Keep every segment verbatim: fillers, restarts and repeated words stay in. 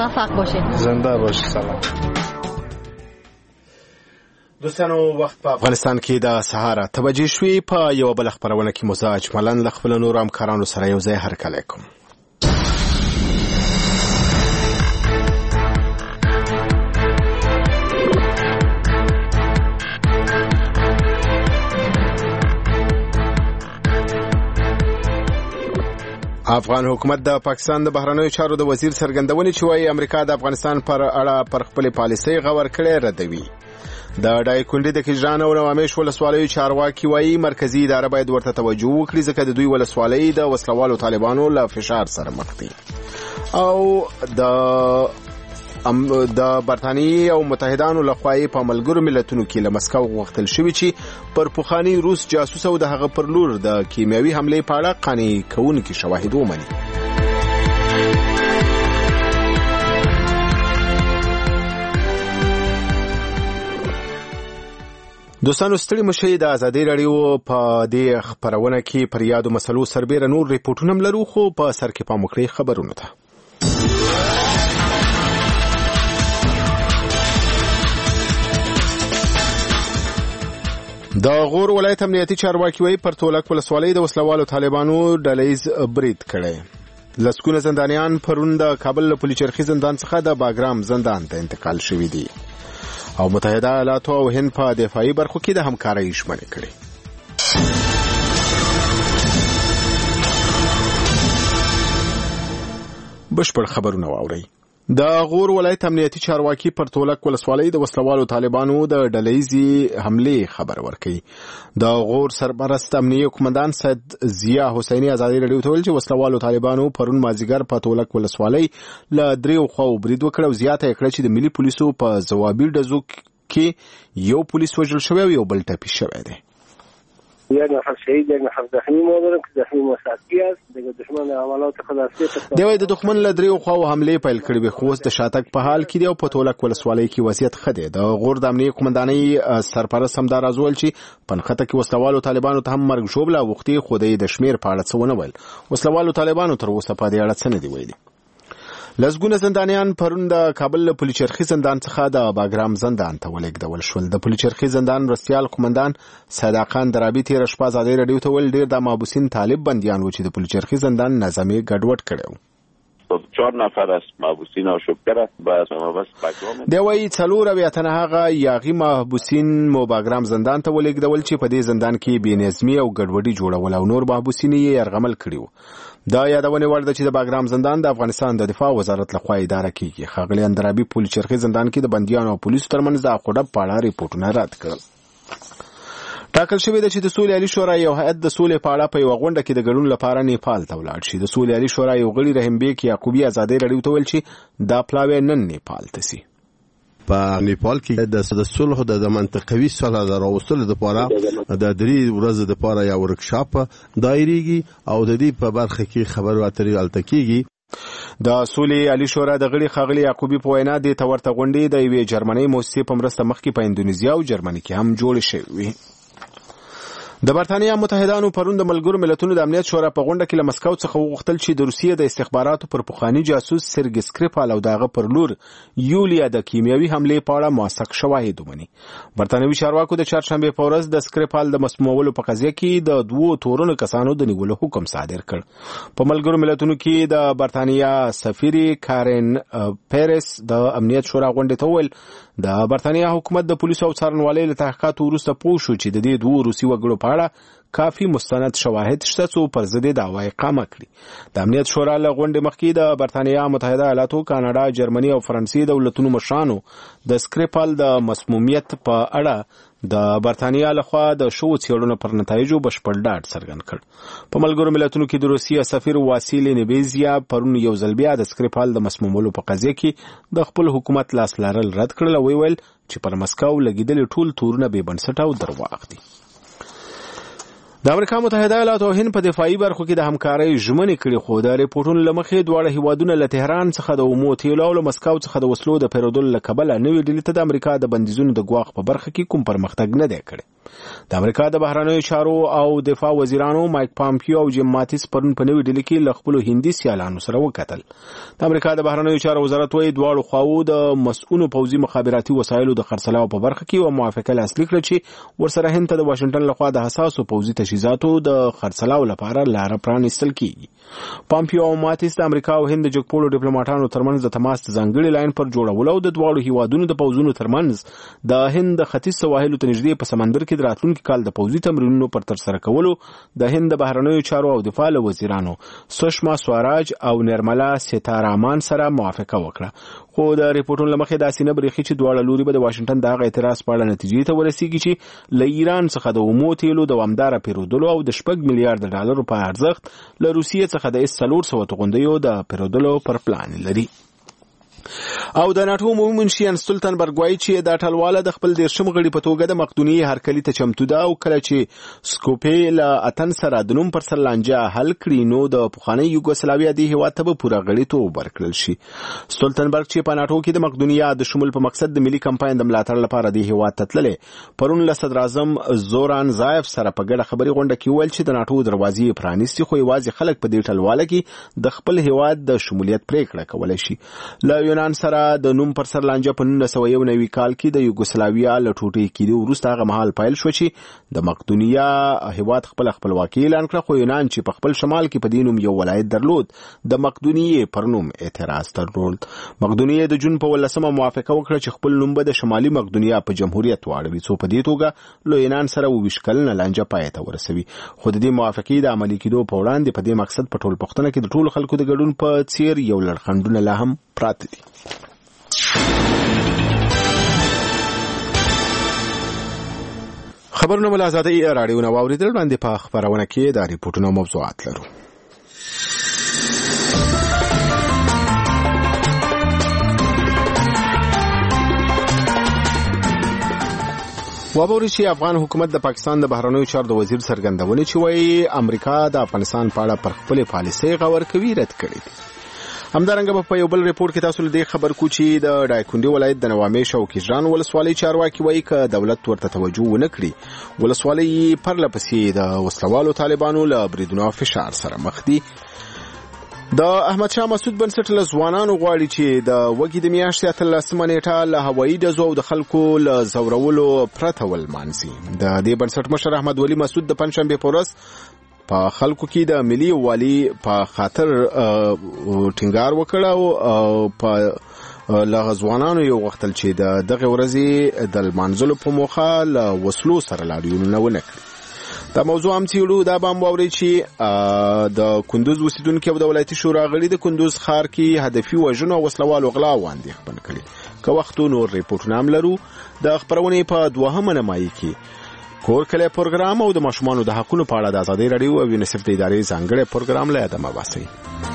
موفق باشید. زنده باشید. سلام. دوستانو وخت په افغانستان کې د سهار اته بجې شوې. په یو بل خبرونه کې مزاج ملن له خپل نور همکارانو سره یو ځای هرکلی کوم. افغان حکومت د پاکستان د بهرنیو چارو د وزیر څرګندونې چې وايي امریکا د افغانستان پر اړه پر خپل پالیسۍ غور کړی ردوي. د ډایکونډي د کجران او نوامیش ولسوالیو چارواکي وايي مرکزی اداره باید ورته توجه وکړي ځکه د دوی ولسوالۍ د وسلوالو طالبانو له فشار سره مخ دي. او د ام د برتانیې او متحدانو لخوا په ملګرو ملتونو کې له مسکو غوښتل شوی چې پر پخوانی روس جاسوس او د هغه پر لور د کیمیاوي حملې په اړه قانع کوونکي شواهد ومني. دوستانو ستړي مشي د ازادي رادیو په دې خبرونه کې پر یادو مسلو سربېره نور ریپورتونه لرو خو په سر کې پام وکړئ خبرونه ته. د غور ولایت امنیتي چارواکي وايي پر تولک ولسوالۍ د وسلوالو طالبانو ډلهیز برید کړی. لسګونه زندانیان پرون د کابل له پولي چرخي زندان څخه د باګرام زندان ته انتقال شوي دي او متحده ایالاتو او هند په دفاعي برخو کې د همکارۍ ژمنې کړې. بشپړ خبرونه واورئ. د غور ولایت امنیتي چارواکي پر تولک ولسوالۍ د وسلوالو طالبانو د ډلهیزې حملې خبر ورکړي. د غور سرپرست امنیتي قومندان سید ضیا حسیني ازادي رادیو ته ویل چې وسلوالو طالبانو پرون مازیګر په تولک ولسوالۍ له دریو خواو برید وکړ او زیاته یې کړه چې د ملي پولیسو په ځوابي ډزو کې یو پولیس وژل شوی او یو بل ټپي شوی دی. یک نفر شهید یک نفر زخمی ما دارم که زخمی مساعدی است. دیگه دشمن عملات خلاصی دی وای د دښمن له دریو خواو حملې پیل کړې وي خو اوس د شاتګ په حال کې دی او په تولک ولسوالۍ کې وضعیت ښه دی. د غور د امنیتي قومندانۍ سرپرست همدار ازول چې په نښته کې وسلوالو طالبانو ته هم مرګ ژوبله اوښتې خو د شمېر په اړه څه ونه ویل. وسلوالو طالبانو تر اوسه په دې اړه څه نه دي ویلي. لسګونه زندانیان پرون د کابل له پولي چرخي زندان څخه د باګرام زندان ته ولېږدول شول. د پولي چرخي زندان مرستیال قومندان صادقان درابي تېره شپه ازادي رادیو ته ویل ډېر د محبوسین طالب بندیان و چې د پولي چرخي زندان نظامي ګډوډ کړی و. چهار نفر از محبوسین آشوبگر است و دی وایي څلور اویا تنه هغه یاغي محبوسین مو باګرام زندان ته ولېږدول چې په دې زندان کې بې نظمي او ګډوډي جوړول او نور محبوسین یې یرغمل کړي وو. دا یادونه وړ ده چې د باګرام زندان د افغانستان د دفاع وزارت لخوا اداره کیږي. ښاغلي اندرابي پولي چرخي زندان کې د بندیانو او پولیسو ترمنځ د اخوډب په اړه ریپورټونه رد کړل. ټاکل شوی دی چې د سولې عالي شورا یو هیئت د سولې په اړه په یوه غونډه کې د ګډون لپاره نیپال ته ولاړ شي. د سولې عالي شورا یو غړي رحیم بیک یعقوبي ازادي رادیو ته ویل چې دا پلاوی نن نیپال ته سي. په نیپال کې د صلح د منطقوي صلح د راوستلو لپاره د درې ورځې لپاره یو ورکشاپ دایریږي او د دې په برخه کې خبرو اترې الته کیږي. د سولې عالي شورا د غړي ښاغلي یعقوبي په وینا د تورته غونډې د یوې جرمنۍ موسسې په مرسته مخکې په اندونیزیا او جرمني کې هم جوړې شوې وي. د برتانیا متحدانو پرون د ملګرو ملتونو د امنیت شورا په غونډه کې له مسکو څخه وغوښتل چې د روسیې د استخباراتو پر پخوانی جاسوس سرګي سکریپال او دغه پر لور یولیا د کیمیاوي حملې په اړه موثق شواهد ومني. برتانوي چارواکو د چهارشنبه په ورځ د سکریپال د مسمومولو په قضیه کې د دوو تورونو کسانو د نیولو حکم صادر کړ. په ملګرو ملتونو کې د برتانیا سفیري کارن پیرس د امنیت شورا غونډې ته وویل د برتانیا حکومت د پولیسو او څارنوالۍ له تحقیقاتو وروسته پوه شو چې د دې دوو روسي وګړو په اړه کافي مستند شواهد شته څو پر ضد دعوا اقامه کړي. د امنیت شورا له غونډې مخکې د برتانیا متحده ایالاتو، کاناډا، جرمني او فرانسې دولتونو مشرانو د سکریپال د مسمومیت په اړه د برتانیا لخوا د شو څېړنو پر نتایجو بشپړ ډاډ څرګند کړ. په ملګرو ملتونو کې د روسیې سفیر واسیلی نیبیزیا پرون یو ځل بیا د سکریپال د مسمومولو په قضیه کې د خپل حکومت لاس لرل رد کړل او ویل چې پر مسکو لګیدل ټول تورونه بې بنسټه او درواغ دي. د امریکا متحده ایالاتو او هند په دفاعي برخو کې د همکارۍ ژمنې کړې خو د ریپورټونو له مخې دواړه هیوادونه له تهران څخه د اومو تیلو او له مسکو څخه د وسلو د پیرودلو له کبله نوې ډلې ته د امریکا د بندیزونو د ګواښ په برخه کې کوم پرمختګ نه دی کړی. د امریکا د بهرنیو چارو او دفاع وزیرانو مایک پامپیو او جیم ماتیس پرون په نوې ډیلي کې له خپلو هندي سیالانو سره وکتل. د امریکا د بهرنیو چارو وزارت وايي دواړو خواوو د مسؤلو پوځي مخابراتي وسایلو د خرڅلاو په برخه کې یوه موافقه لاسلیک کړه چې ورسره هند ته د واشنګټن لخوا د حساسو پوځي تجهیزاتو د خرڅلاو لپاره لاره پرانیستل کیږي. پامپیو او ماتیس د امریکا او هند جګپوړو ډیپلوماټانو ترمنځ د تماس ځانګړي لاین پر جوړولو او د دواړو هیوادونو د پوځونو ترمنځ د هند د ختیځ سواحلو ته نږدې په سمندر کې د راتلونکي کال د پوځي تمرینونو پر ترسره کولو د هند د بهرنیو چارو او دفاع وزیرانو سشما سوراج او نرملا سیتارامان سره موافقه وکړه. خو د ریپورتونو لمخې داسې نه بریښي چې دواړه لوري به د واشنګټن د هغه اعتراض په اړه نتیجې ته ورسیږي چې له ایران څخه د اومو تیلو دوامداره پیرودلو او د شپږ میلیارډ ډالرو په ارزښت له روسیې څخه د اس څلور سوه توغندیو د پیرودلو پر پلان لري. او د ناتو عمومي منشي ان سټولټنبرګ وایي چې د ټلواله د خپل دیرشم غړي په توګه د مقدونیې هرکلي ته چمتو ده او کله چې سکوپې له اتن سره د نوم پر سر لانجه حل کړي نو د پخواني یوګوسلاویا د هیواد ته به پوره غړیتوب ورکړل شي. سټولټنبرګ چې په ناتو کې د مقدونیې د شمول په مقصد د ملي کمپاین د ملاتړ لپاره د هیواد ته تللی پرون له صدر اعظم زوران زایف سره په ګډه خبري غونډه کې ویل چې د ناتو دروازې پرانیستي خو یوازې خلک په دې ټلواله کې د خپل هیواد د شمولیت پریکړه کولای شي. له یونان سره د نوم پر سر لانجه په نولس سوه یو نوي کال کې د یوګوسلاویا له ټوټې کېدو وروسته هغه مهال پیل شو چې د مقدونیه هیواد خپل خپلواکي اعلان کړه خو یونان چې په خپل شمال کې په دې نوم یو ولایت درلود د مقدونیې پر نوم اعتراض درلود. مقدونیې د جون په ولسمه موافقه وکړه چې خپل نوم به د شمالي مقدونیه په جمهوریت واړوي څو په دې توګه له یونان سره اووه ویشت کلنه لانجه پای ته ورسوي. خو د دې موافقې د عملي کېدو په وړاندې په دې مقصد په ټول پښتنه کې د ټولو خلکو د ګډون په څیر یو لړخندونه لا هم پراته دي. خبرونه مل آزادۍ راډیو نو اوریدل باندې په خبرونه کې د ریپورتونو موضوعات لرو. وابوري چې افغان حکومت د پاکستان د بهرنیو چارو د وزیر څرګندونې چې وایي امریکا د افغانستان په اړه پر خپل پالیسۍ غور کوي رد کړی دي. همدارنګه په یو بل ریپورت کې تاسو له خبر کو چې د ډایکونډي ولایت د نوامیش او کیژان ولسوالۍ چارواکي وایي ک دولت ورته توجه ونه کړي ولسوالۍ پرله پسې د وسلوالو طالبانو له بریدونو فشار سره مخ دي. د احمد شاه مسعود بنسټ له ځوانانو غواړي چې د وګړي د میاشتې اتلسمه نیټه له هوایي ډزو او د خلکو له زورولو پرته ولمانځي. د دې بنسټ مشر احمد ولی مسعود د پنځشنبه په ورځ په خلکو کې د ملي والي په خاطر ټینګار وکړ او په لغزوانانو یو وختل چې د دغه ورځې د منځلو په موخه له وسلو سره لاړیونه ونه کړ. دا موضوع هم تیړو دا بام باوري چې د کندوز اوسیدونکو د ولایتي شورا غړي د کندوز ښار کې هدفي وژنو او وسلوالو غلا وړاندې خبر کړي. که وختو نور ریپورتونه هم لرو. د خبرونې په دوهمه نمایي کې کور کله پروګرام او د ماشومانو د حقونو په اړه د آزادۍ راډیو او یونیسف د ادارې ځانګړي پروګرام له ادمه واسي.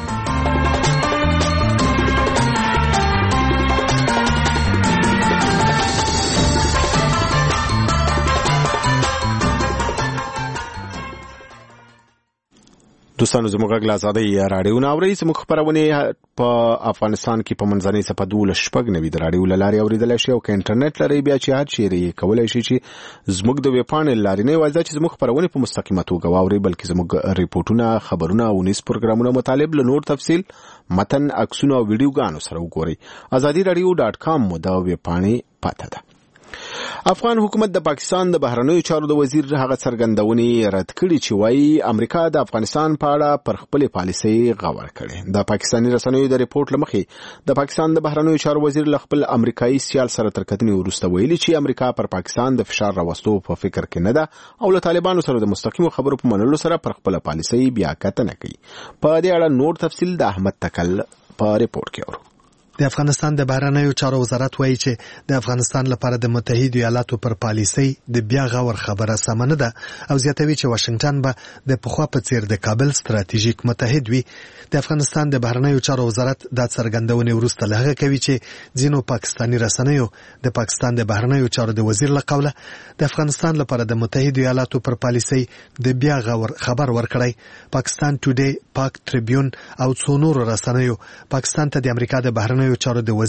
دوستانو زموږ غږ آزادۍ راډیو نه اورئ. زموږ خبرونه په افغانستان کې په منځنۍ څپه دولس شپږ نوي د راډیو له لارې اورېدلی شي او که انټرنیټ لرئ بیا چې هر چیرې یې کولی شي چې زموږ د ویب پاڼې له لارې نه یوازې چې زموږ خبرونه په مستقیمه توګه واورئ بلکې زموږ ریپورټونه خبرونه او نیوز پروګرامونه مطالب له نور تفصیل متن عکسونه او ویډیوګانو سره وګورئ. ازادي راډیو ډاټ کام مو د ویب پاڼې پته ده. افغان حکومت د پاکستان د بهرنیو چارو د وزیر هغه څرګندونې رد کړي چې وایي امریکا د افغانستان په اړه پر خپل پالیسۍ غور کړي. د پاکستاني رسنیو د ریپورت لمخې د پاکستان د بهرنیو چارو وزیر له خپل امریکایي سیال سره تر کتنې وروسته ویلي چې امریکا پر پاکستان د فشار راوستو په فکر کې نه ده او له طالبانو سره د مستقیمو خبرو په منلو سره پر خپل پالیسۍ بیا کتنه کوي. په دې اړه نور تفصیل د احمد تکل په ریپورت کې اورو. د افغانستان د بهرنیو چارو وزارت وایي چې د افغانستان لپاره د متحده ایالاتو پر پالیسۍ د بیا غور خبره سمه نه ده او زیاتوي چې واشنگټن به د پخوا په څیر د کابل ستراتیژیک متحد وي. د افغانستان د بهرنیو چارو وزارت دا څرګندونې وروسته له هغه کوي چې ځینو پاکستاني رسنیو د پاکستان د بهرنیو چارو د وزیر له قوله د افغانستان لپاره د متحده ایالاتو پر پالیسۍ د بیا غور خبر ورکړی. پاکستان ټوډے، پاک ټریبیون او څو نورو رسنیو پاکستان ته د امریکا د بهرنیو چارو د وزیر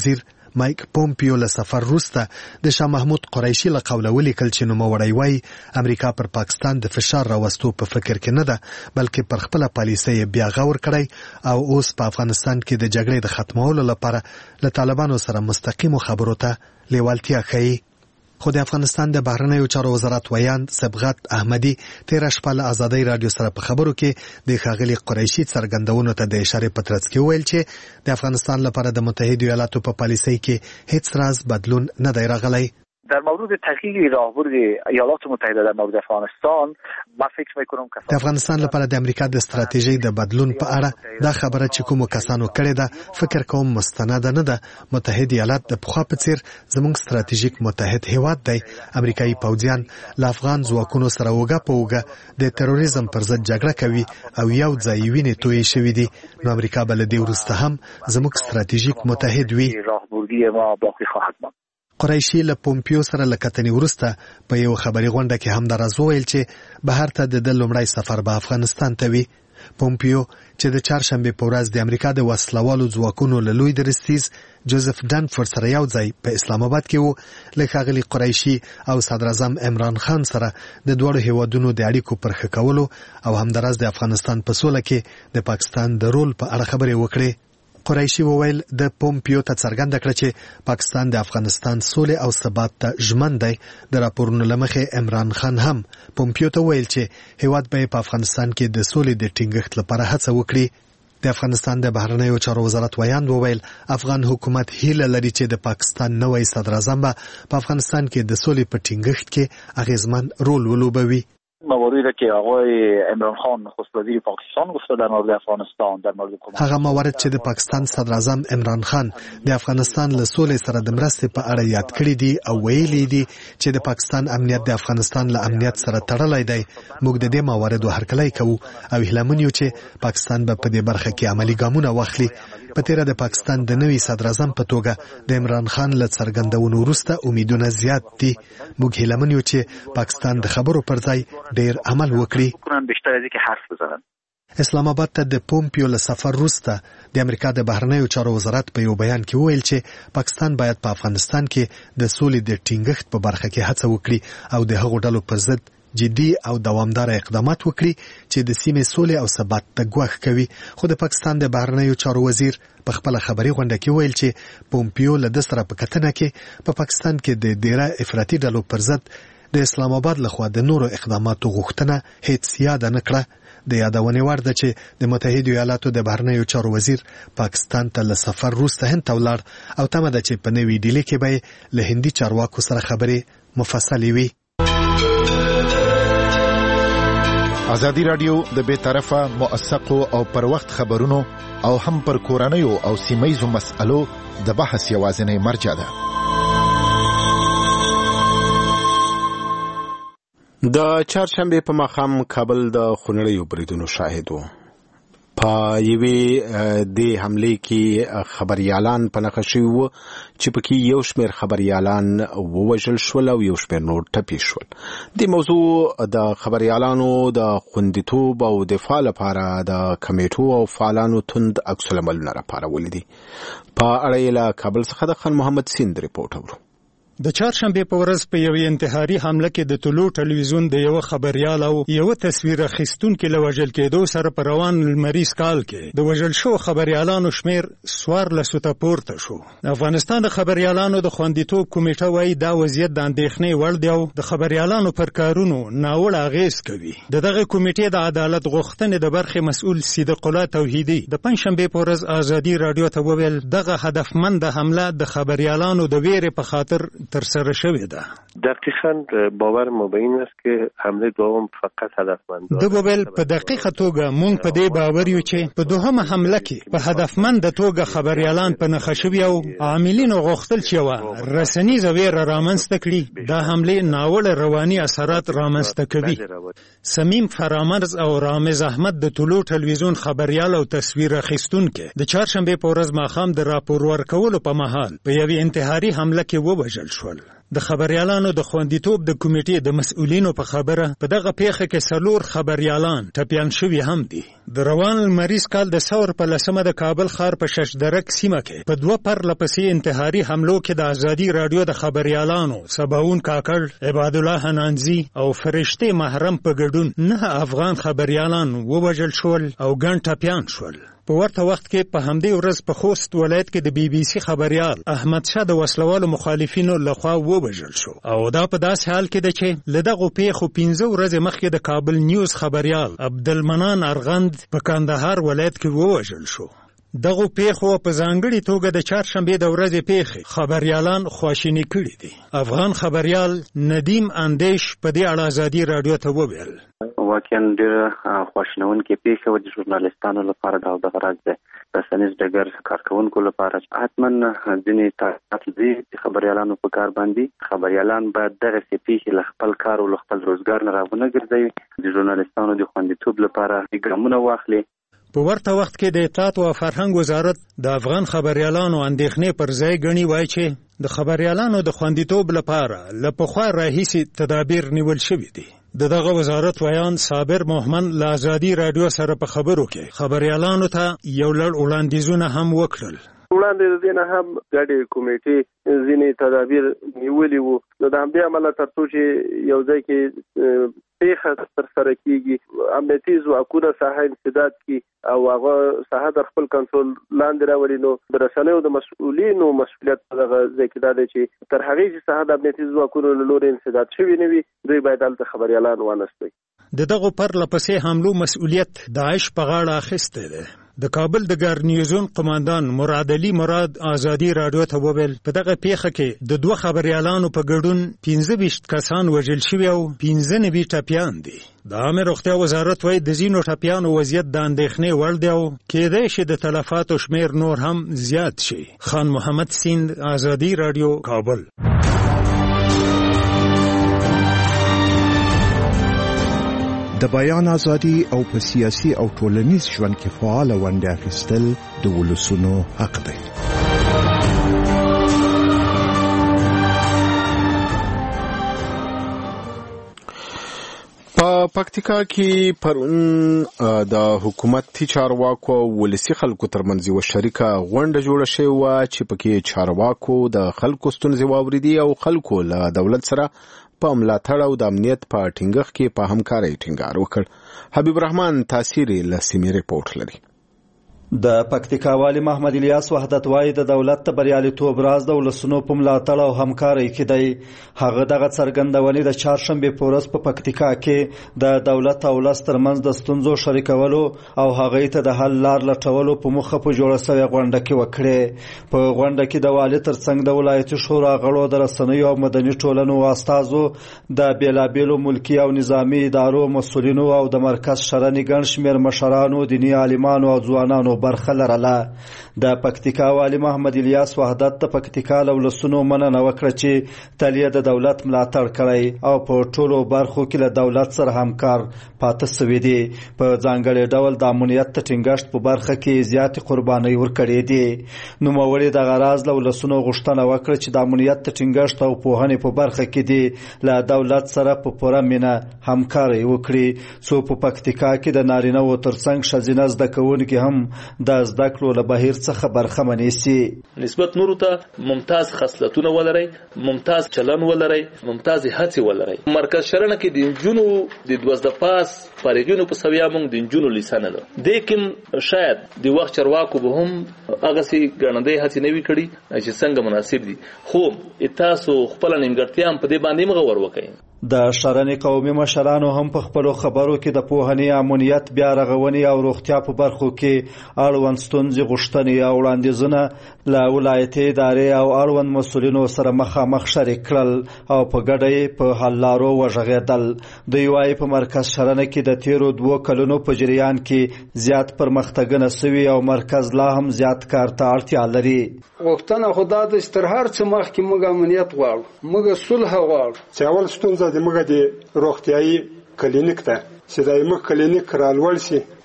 مایک پومپیو له سفر وروسته د شاه محمود قریشي له قوله ولیکل چې نوموړی وایي امریکا پر پاکستان د فشار راوستو په فکر کې نه ده بلکې پر خپله پالیسۍ بیا غور کړی او اوس په افغانستان کې د جګړې د ختمولو لپاره له طالبانو سره مستقیمو خبرو ته لیوالتیا ښیي. خو د افغانستان د بهرنیو چارو وزارت ویاند صبغت احمدي تېره شپه له ازادۍ راډیو سره په خبرو کې د ښاغلي قریشي څرګندونو ته د اشارې په ترڅ کې وویل چې د افغانستان لپاره د متحدو ایالاتو په پالیسۍ کې هیڅ راز بدلون نه دی راغلی. در مورد تحقیق راهبرد ایالات متحده در مورد افغانستان ما فکر میکنم که د افغانستان لپاره د امریکا د ستراتیژۍ د بدلون په اړه دا خبره چې کومو کسانو کړې ده فکر کوم مستنده نه ده. متحد ایالات د پخوا په څیر زموږ ستراتیژیک متحد هیواد دی. امریکایي پوځیان له افغان ځواکونو سره اوږه په اوږه د تروریزم پر ضد جګړه کوي او یو ځای وینې تویې شوي دي. نو امریکا به له دې وروسته هم زموږ ستراتیژیک متحد وي. راهبردی ما باقی خواهد ماند. قریشي له پومپیو سره له کتنې وروسته په یو خبري غونډه کې هم دا راز وویل چې بهر ته د لومړی سفر به افغانستان ته وي. پومپیو چې د چهارشنبې په ورځ د امریکا د وسلوالو ځواکونو له لوی درستیز جوزف ډانفورد سره یو ځای په اسلام آباد کې وو له ښاغلي قریشي او صدراعظم عمران خان سره د دواړو هیوادونو د اړیکو پر ښه کولو او همداراز د افغانستان په سوله کې د پاکستان د رول په اړه خبرې وکړې. قریشي وویل د پومپیو ته څرګنده کړه چې پاکستان د افغانستان سولې او ثبات ته ژمن دی. د راپورونو له مخې عمران خان هم پومپیو ته وویل چې هیواد به په افغانستان کې د سولې د ټینګښت لپاره هڅه وکړي. د افغانستان د بهرنیو چارو وزارت ویاند وویل افغان حکومت هیله لري چې د پاکستان نوی صدراعظم به په افغانستان کې د سولې په ټینګښت کې اغیزمن رول ولوبوي. مواردی که آقای عمران خان نخست وزیر پاکستان گفته در مورد افغانستان در مورد هغه موارد چې د پاکستان صدر اعظم عمران خان د افغانستان له سولې سره د مرستې په اړه یاد کړی دي او ویلي دي چې د پاکستان امنیت د افغانستان له امنیت سره تړلی دی. موږ د دې مواردو هرکلی کوو او هیله یو چې پاکستان به په دې برخه کې عملي ګامونه واخلي. په تیره د پاکستان د نوي صدر اعظم په توګه د عمران خان له څرګندونو وروسته امیدونه زیات دي. موږ هیله یو چې پاکستان د خبرو پر ځای ډیر عمل وکړي. اسلام آباد ته د پومپیو له سفر وروسته د امریکا د بهرنیو چارو وزارت په یو بیان کې وویل چې پاکستان باید په افغانستان کې د سولې د ټینګښت په برخه کې هڅه وکړي او د هغو ډلو پر ضد جدي او دوامدار اقدامات وکړي چې د سیمې سولې او ثبات ته ګواښ کوي. خو د پاکستان د بهرنیو چارو وزیر په خپل خبري غونډه کې ویل چې پومپیو له د سره په کتنه کې په پاکستان کې د ډیره افراطي ډلو پر ضد د اسلام آباد لخوا د نورو اقداماتو غوښتنه هیڅ یاد نه کړه. د یادونې وړ ده چې د متحدو ایالاتو د بهرنیو چارو وزیر پاکستان ته له سفر وروسته هند ته ولاړ او تمه ده چې په نوي ډیلي کې به له هندي چارواکو سره خبرې مفصلې وي. ازادي رادیو د بې طرفه موثقو او پر وخت خبرونو او هم پر کورنیو او سیمایزو مسألو د بحث یوازینی مرجع ده. د چهارشنبې په ماښام کابل د خونړیو بریدونو شاهد و. په یوې د حملې کې خبریالان په نښه شوي وو چې پکې یو شمېر خبریالان ووژل شول او یو شمېر نور ټپي شول. د موضوع د خبریالانو د خوندیتوب او دفاع لپاره د کمیټو او فعالانو توند عکس العملونه راپارولي دي. په اړه یې له کابل څخه د خان محمد سیند ریپورټ اورو. د چهارشنبې په ورځ په یوې انتحاري حمله کې د طلوع ټلویزیون د یو خبریال او یو تصویر اخیستونکي له وژل کېدو سره په روان لمریز کال کې د وژل شو خبریالانو شمیر څوارلسو ته پورته شو. د افغانستان د خبریالانو د خوندیتوب کمیټه وایي دا وضعیت د اندېښنې وړ دی او د خبریالانو پر کارونو ناوړه اغېز کوي. د دغه کمیټې د عدالت غوښتنې د برخې مسؤل صدیق الله توحیدي د پنجشنبې په ورځ ازادي رادیو ته وویل دغه هدفمند حمله د خبریالانو د ویرې په خاطر ترسره شوې ده. دقیقاً باور ما به این است که حمله دوم فقط هدفمند ده وویل په دقیقه توګه مونږ په دې باور یو چې په دوهمه حمله کې په هدفمند توګه خبریالان په نښه شوي او عاملینو غوښتل چې یوه رسنیزه ویره رامنځته کړي. دا حملې ناوړه رواني اثرات رامنځته کوي. سمیم فرامرز او رامز احمد د طلوع ټلویزیون خبریال او تصویر اخیستونکي د چهارشنبې په ورځ ماښام د راپور ورکولو په مهال په یوې انتحاري حمله کې ووژل شول. د خبريالانو د خوندیتوب د کمیټې د مسؤلینو په خبره په دغه پیښه کې څلور خبريالان ټپیان شوي هم دي. د روان لمریز کال د ثور په لسمه د کابل ښار په ششدرک سیمه کې په دوه پرله پسې انتحاري حملو کې د ازادي رادیو د خبريالانو سباون کاکړ، عباد الله حنانزي او فرشته محرم په ګډون نه افغان خبريالان ووژل شول او ګڼ ټپیان شول. په ورته وخت کې په همدې ورځ په خوست ولایت کې د بي بي سي خبريال احمد شاه د وسلوالو مخالفینو لخوا ووژل شو او دا په داسې حال کې ده چې له دغو پیښو پنځه ورځې مخکې د کابل نیوز خبريال عبدالمنان ارغند په کندهار ولایت کې ووژل شو. دغو پیښو په ځانګړې توګه د چهارشنبې د ورځې پیښې خبريالان خواشیني کړي دي. افغان خبريال ندیم اندیش په دې اړه ازادي رادیو ته وویل: واقعا ډېره خواشینونکې پیښه وه د ژورنالستانو لپاره او دغه راز د رسنیز ډګر کارکوونکو لپاره. حتما ځینې تاثیرات دي چې خبریالانو په کار باندې خبریالان باید دغسې پیښې له خپل کار او له خپل روزګار نه راونه ګرځوي، د ژورنالستانو د خوندیتوب لپاره ګامونه واخلي. په ورته وخت کې د اطلاعات او فرهنګ وزارت د افغان خبريالانو اندېښنې پر ځای ګڼي، وایي چې د خبريالانو د خوندیتوب لپاره له پخوا راهیسې تدابیر نیول شوي دي. د دغه وزارت ویان صابر محمد له ازادي رادیو سره په خبرو کې خبريالانو ته یو لړ وړاندیزونه هم وکړل. وړاندې د دې نه هم ګډې کمیټې ځینې تدابیر نیولي وو، نو د همدې امله تر څو چې یو ځای کې پیښه ترسره کېږي امنیتي ځواکونه ساحه انسداد کړي او هغه ساحه د خپل کنټرول لاندې راولي، نو د رسنیو د مسؤلینو مسؤلیت په دغه ځای کې دا دی چې تر هغې چې ساحه د امنیتي ځواکونو له لورې انسداد شوي نه وي، دوی باید هلته خبریالان وانستوي. د دغو پرله پسې حملو مسؤلیت داعش په غاړه اخیستی دی. د کابل د ګارنیزون قماندان مراد علي مراد ازادي رادیو ته وویل په دغه پیښه کې د دوه خبريالانو په ګډون پنځه ویشت کسان وژل شوي او پنځه نوي ټپیان دي. د عامه روغتیا وزارت وایي د ځینو ټپیانو وضعیت د اندېښنې وړ دی او کېدای شي د تلفاتو شمیر نور هم زیات شي. خان محمد سیند، ازادي رادیو، کابل. د بیان ازادي او په سیاسي او ټولنیز ژوند کې فعال ونډه اخیستل د ولسونو حق دی. په پکتیکا کې پرون د حکومتي چارواکو او ولسي خلکو ترمنځ یوه شریکه غونډه جوړه شوې وه چې پکې چارواکو د خلکو ستونزې واورېدې او خلکو له دولت سره په ملاتړ او د امنیت په ټینګښت کې په همکارۍ ټینګار وکړ. حبیب الرحمن تاثیري له سیمې ریپورټ لري. د پکتیکا والی محمد الیاس وحدت وایي د دولت ته بریالیتوب راز د ولسونو په ملاتړ او همکارۍ کې دی. هغه دغه څرګندونې د چهارشنبې په ورځ په پکتیکا کې د دولت او ولس ترمنځ د ستونزو شریکولو او هغې ته د حل لار لټولو په موخه په جوړه سوې غونډه کې وکړې. په غونډه کې د والي ترڅنګ د ولایتي شورا غړو، د رسنیو او مدني ټولنو استازو، د بېلابېلو ملکي او نظامي ادارو مسؤلینو او د مرکز شرنې ګڼ شمېر مشرانو، دیني عالمانو او ځوانانو برخه لرله. د پکتیکا والی محمد الیاس وحدت د پکتیکا له ولسونو مننه وکړه چې تل یې د دولت ملاتړ کړی او په ټولو برخو کې له دولت سره همکار پاته سوي دي. په ځانګړي ډول د امنیت د ټینګښت په برخه کې زیاتې قربانۍ ورکړې دي. نوموړي دغه راز له ولسونو غوښتنه وکړه چې د امنیت د ټینګښت او پوهنې په برخه کې دي له دولت سره په پوره مینه همکارۍ وکړي، څو په پکتیکا کې د نارینه‌وو ترڅنګ ښځینه زده کوونکي هم د زده کړو له بهیر څخه برخمنې سي. نسبت نورو ته ممتاز خصلتونه ولرئ، ممتاز چلن ولرئ، ممتاز هڅې ولرئ. مرکز شرنه کې د نجونو د دوزده پاس فارغینو په سویا موږ د نجونو لیسانه ده. دې کې شاید د وخت چارواکو به هم هغسې ګڼندۍ هڅې نه وي کړي چې څنګه مناسب دي، خو تاسو خپله نیمګړتیا هم په دې باندې مه غور وکئ. د شرنې قومي مشرانو هم په خپلو خبرو کې د پوهنې، امنیت، بیا رغونې او روغتیا په برخو کې اړوند ستونزې، غوښتنې او وړاندیزونه له ولایتي ادارې او اړوند مسؤلینو سره مخامخ شریک کړل او په ګډه یې په حل لارو وغږېدل. دوی وایي په مرکز شرنه کې د تیرو دوو کلونو په جریان کې زیات پرمختګونه سوي او مرکز لا هم زیات کار ته اړتیا لري. غوښتنه خو دا ده چې تر هر څه مخکې موږ امنیت غواړو، موږ صلح غواړو. چې اول ستونزه د موږ د روغتیایي کلینیک ده چې د موږ کلینیک رالوړ شي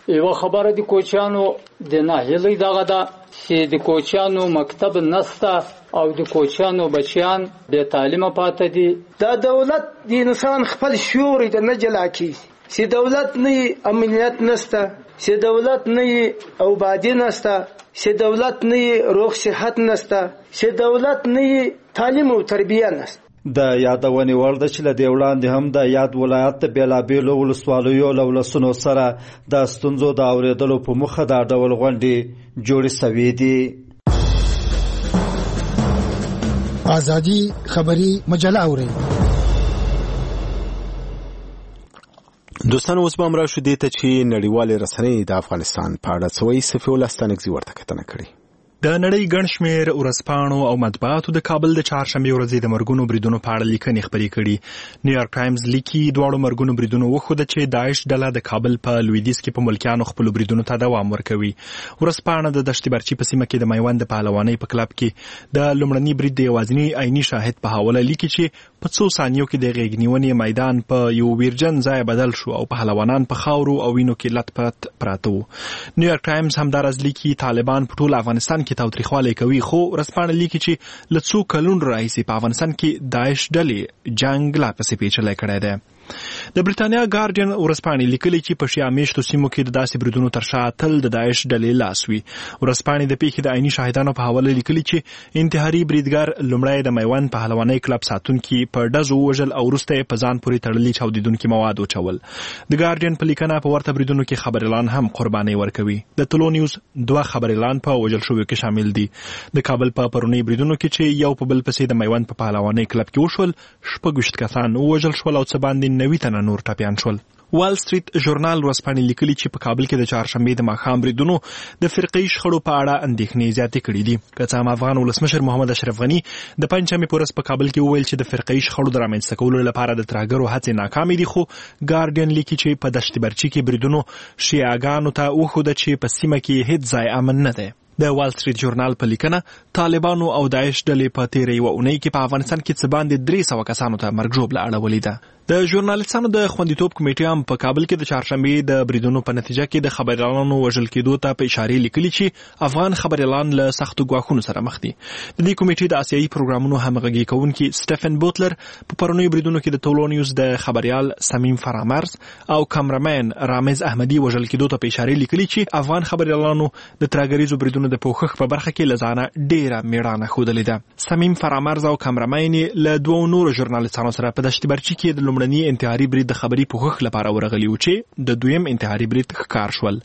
یو خبره د کوچیانو د ناهیلۍ دغه ده چې د کوچیانو مکتب نسته او د کوچیانو بچیان بې تعلیمه پاتې دي. دا دولت د انسان خپل شعور د نه جلا کیږي چې دولت نه امنیت نسته، چې دولت نه آبادی نسته، چې دولت نه روغ صحت نسته، چې دولت نه تعلیم او تربیه نسته. د یادونې وړ ده چې له دې وړاندې هم د یاد ولایت د بېلابېلو ولسوالیو له ولسونو سره د ستونزو د اورېدلو په موخه دا ډول غونډې جوړې سوي دي. ازادي خبري مجله اوري. دوستان اوس به هم راشو دې ته چې نړیوالې رسنۍ د افغانستان په اړه څه وایي. صفي الله ستانکزي ورته کتنه کړې. د نړۍ ګڼ شمېر ورځپاڼو او مطبوعاتو د کابل د چهارشنبې ورځې د مرګونو بریدونو په اړه لیکنې خپرې کړي. نیویارک ټایمز لیکي دواړو مرګونو بریدونو وښوده چې داعش ډله د کابل په لویدیځ کې په ملکیانو خپلو بریدونو ته دوام ورکوي. ورځپاڼه د دشت برچي په سیمه کې د میوند د پهلوانۍ په کلب کې د لومړني برید د یوازیني عیني شاهد په حواله لیکي چې په څو ثانیو کې د غېږنیونې میدان په یو ویرجن ځای بدل شو او پهلوانان په خاورو او وینو کې لت پت پراته وو. نیویارک ټایمز همداراز لیکي طالبان په ټول افغانستان کې تاوتریخوالی کوي، خو ورځپاڼه لیکي چې له څو کلونو راهیسې په افغانستان کې داعش ډلې جنګ لا پسې پیچلی کړی دی. د بریتانیا ګارډین ورځپاڼې لیکلي چې په شیا میشتو سیمو کې د داسې بریدونو تر شا تل د داعش ډلې لاس وي. ورځپاڼې د پیښې د عیني شاهدانو په حواله لیکلي چې انتحاري بریدګر لومړی د میوند پهلوانۍ کلب ساتونکي په ډزو وژل او وروسته یې په ځان پورې تړلي چاودېدونکي مواد وچول. د ګارډین په لیکنه په ورته بریدونو کې خبریالان هم قربانۍ ورکوي. د ټولو نیوز دوه خبریالان په وژل شویو کې شامل دي. د کابل په پرونی بریدونو کې چې یو په بل پسې د میوند په پهلوانۍ کلب کې وشول، شپږ ویشت کسان ووژل شول او څه باندې نوي تنه نور ټپیان شول. وال سټریټ ژورنال ورځپاڼې لیکلي چې په کابل کې د چهارشنبې د ماښام بریدونو د فرقې شخړو په اړه اندېښنې زیاتې کړي دي. که څه هم افغان ولسمشر محمد اشرف غني د پنجشنبې په ورځ په کابل کې وویل چې د فرقې شخړو د رامنځته کولو لپاره د ترهګرو هڅې ناکامې دي، خو ګارډین لیکي چې په دشت برچي کې بریدونو شیعاګانو ته وښوده چې په سیمه کې هیڅ ځای امن نه دی. د وال سټریټ ژورنال په لیکنه طالبانو او داعش ډلې په تیره یوه اونۍ کې په افغانستان کې څه باندې درې سوه کسانو ته مرګ ژوبله اړولې ده. د ژورنالیستانو د خوندیتوب کمیټې هم په کابل کې د چهارشنبې د بریدونو په نتیجه کې د خبریالانو وژل کېدو ته په اشارې لیکلي چې افغان خبریالان له سختو ګواښونو سره مخ دي. د دې کمیټې د آسیایي پروګرامونو همغږي کوونکي سټیفن بوتلر په پرونیو بریدونو کې د ټولو نیوز د خبریال سمیم فرامرز او کامرمین رامز احمدي وژل کېدو ته په اشارې لیکلي چې افغان خبریالانو د ترهګریزو بریدونو د پوښښ په برخه کې له ځانه ډېره مېړانه ښودلې ده. سمیم فرامرز او کامرمین له دوو نورو ژورنالیستانو سره په دشت برچي کې د لومړني انتحاري برید د خبري پوښښ لپاره ورغلي وو چې د دویم انتحاري برید ښکار شول.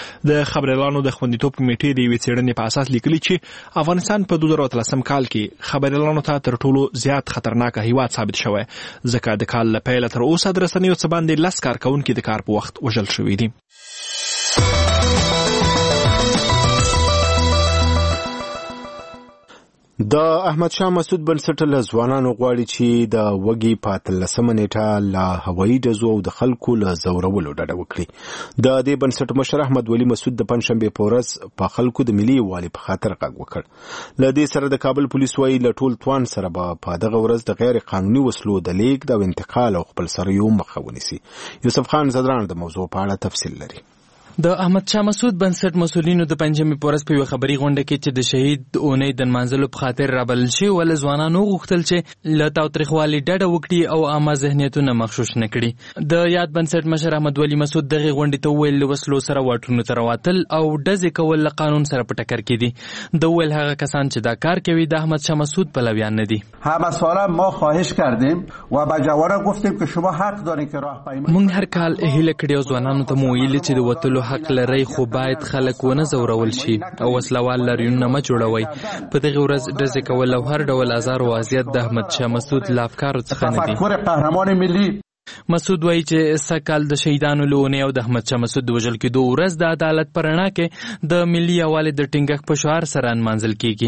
د خبریالانو د خوندیتوب کمیټې د یوې څېړنې په اساس لیکلي چې افغانستان په دوه زره اتلسم کال کې خبریالانو ته تر ټولو زیات خطرناکه هیواد ثابت شوی، ځکه د کال له پیله تر اوسه د رسنیو څه باندې لس کارکوونکي د کار په وخت وژل شوي دي. د احمد شاه مسعود بنسټ له ځوانانو غواړي چې د وږي په اتلسمه نیټه له هوایي ډزو او د خلکو له ځورولو ډډه وکړي. د دې بنسټ مشر احمد ولي مسعود د پنجشنبې په ورځ په خلکو د ملي یووالي په خاطر غږ وکړ. له دې سره د کابل پولیس وایي له ټول توان سره به په دغه ورځ د غیر قانوني وسلو د لیږد او انتقال او خپلسریو مخه ونیسي. یوسف خان زدران د موضوع په اړه تفصیل لري. د احمد شاه مسعود بنسټ مسؤلینو د پنجشنبې په ورځ په یوه خبري غونډه کې چې د شهید اونۍ د نمانځلو په خاطر رابلل شوي ول ځوانانو غوښتل چې له تاوتریخوالي ډډه وکړي او عامه ذهنیتونه مغشوش نه کړي. د یاد بنسټ مشر احمد ولي مسعود دغې غونډې ته وویل له وسلو سره واټونو ته راوتل او ډزې کول له قانون سره په ټکر کې دي. د وویل هغه کسان چې دا کار کوي د احمد شاه مسعود پلویان نه دي. همساله ما خواهش کردیم و به جوانان گفتیم که شما حق دارین که راهپیمایی. موږ هر کال هیله کړې او ځوانانو ته مو ویلي چې د وتلو حق لرئ، خو باید خلک ونه ځورول شي او وسلوال لاریونونه مه جوړوئ. په دغې ورځ ډزې کول او هر ډول ازار او اذیت د احمد شاه مسعود له افکارو څخه نه دي. تفکر قهرمان ملی مسعود وایي چې سږکال د شهیدانو له اونۍ او د احمد شاه مسعود د وژل کېدو ورځ د عدالت په رڼا کې د ملي یووالي د ټینګښت په شعار سره نمانځل کېږي.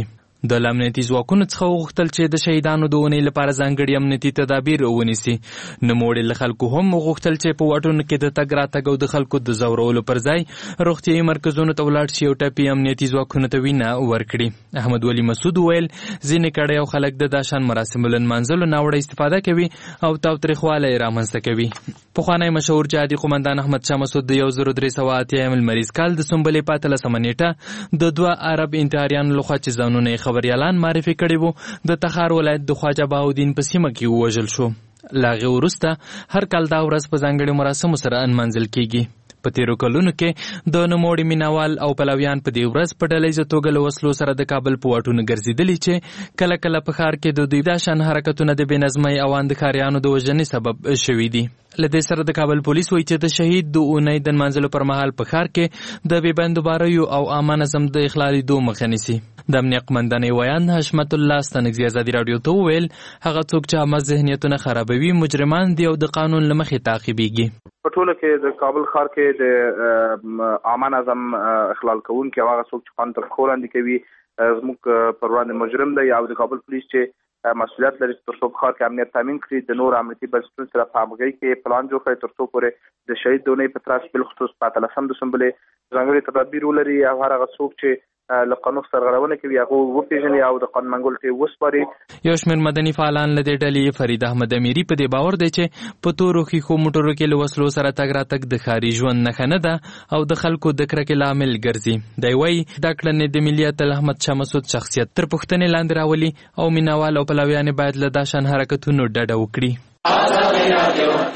د امنیتي ځواکونو څخه وغوښتل چې د شهیدانو د اونۍ لپاره ځانګړي امنیتي تدابیر ونیسي. نوموړي له خلکو هم وغوښتل چې په واټونو کې د تګ راتګ او د خلکو د ځورولو پر ځای روغتیايي مرکزونو ته ولاړ شي او ټپي امنیتي ځواکونو ته وینه ورکړي. احمد ولی مسعود وویل ځینې کړۍ او خلک د داشان مراسمو له نمانځلو ناوړه استفاده کوي او تاوتریخوالی یې رامنځته کوي. پخوانی مشهور جهادي قومندان احمد شاه مسعود د یو زر درې سوه اتیایم لمریز کال د سنبلې په اتلسمه نیټه د دوه عرب انتحاریانو لخوا چې ځانونه یې خبریالان معرفي کړي وو د تخار ولایت د خواجه بهاءالدین په سیمه کې ووژل شو. له هغې وروسته هر کال دا ورځ په ځانګړي مراسمو سره نمانځل کیږي. په تیرو کلونو کې د نوموړي مینوال او پلویان په دې ورځ په ډله ییزه توګه له وسلو سره د کابل په واټونو ګرځېدلي چې کله کله په ښار کې د دوی دا شان حرکتونه د بې نظمۍ او اندېښاریانو د وژنې سبب شوي دي. له دې سره د کابل پولیس وایي چې د شهید د اونۍ د نمانځلو پر مهال په ښار کې د بې بندوباریو او عامه نظم د اخلالېدو مخه نیسي. د امنیه قمندانۍ ویان حشمت الله ستانکزي ازادي راډیو ته وویل هغه څوک چې عامه ذهنیتونه خرابوي مجرمان دي او د قانون له مخې تعقیبېږي. په ټوله کې د کابل ښار کې د عامه نظم اخلال کوونکي او هغه څوک چې قانون تر پښو لاندې کوي زموږ پر وړاندې مجرم دی او د کابل پولیس چې مسؤلیت لري تر څو په ښار کې امنیت تامین کړي د نور امنیتي بنسټونو سره په همغږۍ کې پلان جوړ کړي تر څو پورې د شهید د اونۍ په ترڅ بالخصوص په اتلسم د سنبلې ځانګړي تدابیر ولري او هر هغه څوک چې له قانون سرغړونه کوي هغه وپېژني او د قانون منګولو ته وسپاري. یو شمېر مدني فعالان له دې ډلې فرید احمد امیري په دې باور دی چې په تورو ښیښو موټرو کې له وسلو سره تګ راتګ د ښاري ژوند نښه نه ده او د خلکو د کرکې لامل ګرځي. دی وایي دا کړنې د ملي اتل احمد شاه مسعود شخصیت تر پوښتنې لاندې راولي او مینوال او پلویان باید له دا شان حرکتونو ډډه وکړي.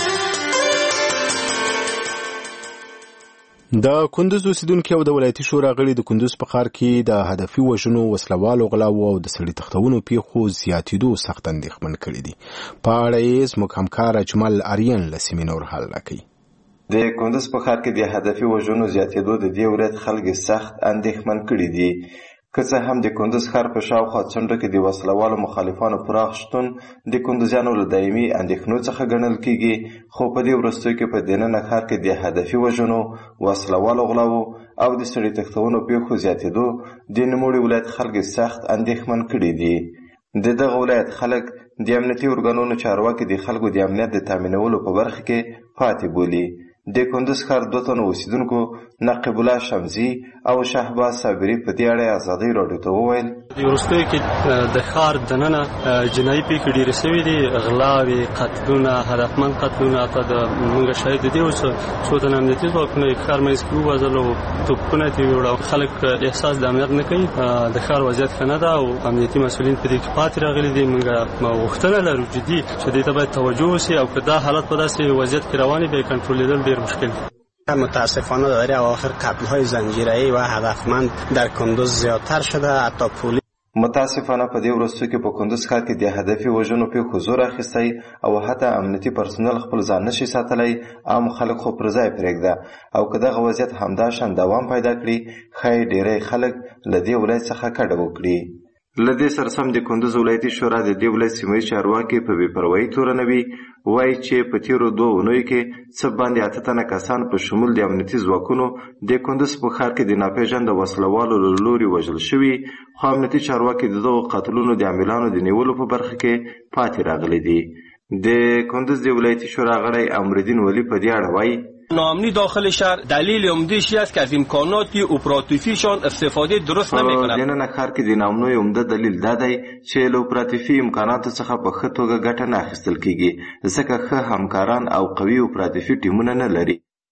د کندوز اوسیدونکي او د ولایتي شورا غړي د کندوز په ښار کې د هدفي وژنو، وسلوالو غلاو او د سړي تښتونو پیښو زیاتېدو سخت اندېښمن کړي دي. په اړه یې زموږ همکار اجمل آریان له سیمې نور حال راکوي. د کندوز په ښار کې د هدفي وژنو زیاتېدو د دې ولایت خلک سخت اندېښمن کړي دي. که څه هم د کندوز ښار په شاوخوا څنډو کې د وسلوالو مخالفانو پراخ شتون د کندوزیانو له دایمي اندېښنو څخه ګڼل کېږي، خو په دې وروستیو کې په دننه ښار کې د هدفي وژنو، وسلوالو غلاو او د سړي تښتونو پیښو زیاتېدو د نوموړي ولایت خلک سخت اندېښمن کړي دي. د دغه ولایت خلک د امنیتي ارګانونو چارواکي د خلکو د امنیت د تامینولو په برخه کې پاتې بولي. د کندوز ښار دوه تنو اوسیدونکو نقیب الله شمزي او شهباز صابري په دې اړه ازادي راډیو ته وویل د وروستیو کې د ښار دننه جنایي پیښې ډېرې سوي دي، غلاوې، قتلونه، هدفمند قتلونه، حتی د موږ شاهد د دې اوس څو تنه امنیتي ځواکونه یې ښار منځ کې ووژل او توپونه ترې ویوړه. خلک احساس د امنیت نه کوي. د ښار وضعیت ښه نه ده او امنیتي مسؤلین په دې کې پاتې راغلي دي. موږ غوښتنه لرو جدي چې دې ته باید توجه وشي او که دا حالت په داسې وضعیت کې روان وي بیا یې کنټرولېدل ډېر مشکل. متاسفانه در اواخر قتل‌های زنجیره‌ای و هدفمند در کندوز زیادتر شده. حتی پولیس متاسفانه په دې وروستیو کې په کندوز ښار کې د هدفي وژنو پیښو زور اخیستی او حتی امنیتي پرسونل خپل ځان نشي ساتلی. عام خلک خو پر ځای پرېږده او که دغه وضعیت همداشان دوام پیدا کړي ښایي ډېری خلک له دې ولایت څخه کډه وکړي. له دې سره سم د کندوز ولایتي شورا د دې ولایت سیمه ییز چارواکي په بې پروایي تورنوي. وایي چې په تېرو دوه اونیو کې څه باندې اته تنه کسان په شمول د امنیتي ځواکونو د کندوز په ښار کې د ناپېژانده وسلوالو له لوري وژل شوي، خو امنیتي چارواکي د دغو قتلونو د عاملانو د نیولو په برخه کې پاتې راغلي دي. د کندوز د ولایتي شورا غړی امرالدین ولی په دې اړه وایي ناامنی داخل شهر دلیل عمده‌اش است که از امکانات اپراتیفیشان استفاده درست نمی‌کنند. دننه ښار کې د ناامنۍ عمده دلیل دا دی چې له اپراتیفي امکاناتو څخه په ښه توګه ګټه نه اخیستل کېږي، ځکه ښه همکاران او قوي اپراتیفي ټیمونه نه لري.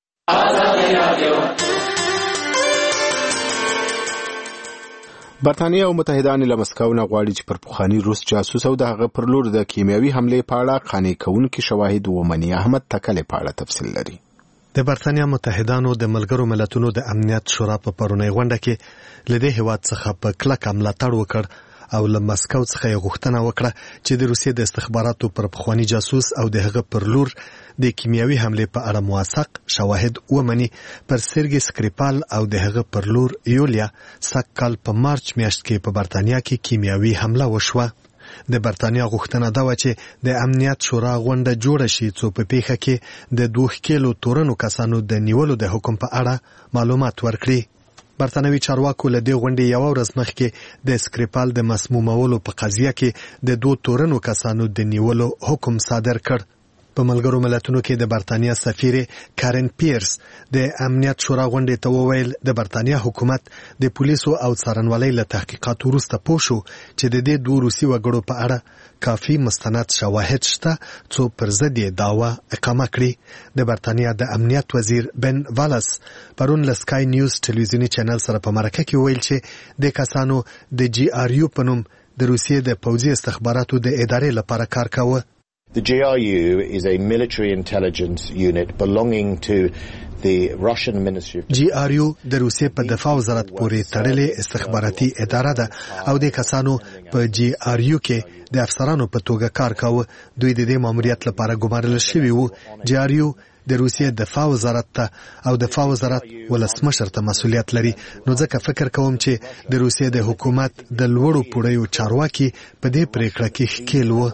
برطانیه او متحدان له مسکو نه غواړي چې پر پخواني روس جاسوس او د هغه پر لور د کیمیاوي حملې په اړه قانع کوونکي شواهد ومني. احمد تکلې په اړه تفصیل لري. د برطانیه متحدانو د ملګرو ملتونو د امنیت شورا په پرونی غونډه کې له دې هیواد څخه په کلکه ملاتړ وکړ او له مسکو څخه یې غوښتنه وکړه چې د روسیې د استخباراتو پر پخواني جاسوس او د هغه پر لور د کیمیاوي حملې په اړه موثق شواهد ومني. پر سرګي سکریپال او د هغه پر لور یولیا سکال په مارچ میاشت کې په برطانیه کې کیمیاوي حمله وشوه. د برطانیه غوښتنه دا و چې د امنیت شورا غونډه جوړه شي څو په پیښه کې د دوه کیلو تورنو کسانو د نیولو د حکم په اړه معلومات ورکړي. برتانوي چارواکو له دې غونډې یوه ورځ مخکې د سکریپال د مسمومولو په قضیه کې د دوو تورنو کسانو د نیولو حکم صادر کړ. په ملګرو ملتونو کې د برتانیا سفیر کارن پیرس د امنیت شورا غونډې ته وویل د برتانیا حکومت د پولیسو او څارنوالۍ له تحقیقاتو وروسته پوه شو چې د دې دوو روسي وګړو په اړه کافي مستند شواهد شته څو پر ضد یې دعوه اقامه کړي. د برتانیا د امنیت وزیر بن والاس پرون له سکای نیوز ټلویزیوني چینل سره په مرکه کې ویل چې د کسانو د جی آر یو په نوم د روسیې د پوځي استخباراتو د ادارې لپاره کار کاوه. The G R U is a military intelligence unit belonging to the Russian Ministry of جی آر یو د روسیې په دفاع وزارت پورې تړلې استخباراتي اداره ده او د کسانو په جی آر یو کې د افسرانو په توګه کار کاوه. دوی د دې ماموریت لپاره ګمارل شوي وو. جی آر یو د روسیې دفاع وزارت ته او دفاع وزارت ولسمشر ته مسؤلیت لري. نو ځکه فکر کوم چې د روسیې د حکومت د لوړو پوړیو چارواکي په دې پریکړه کې ښکیل وو.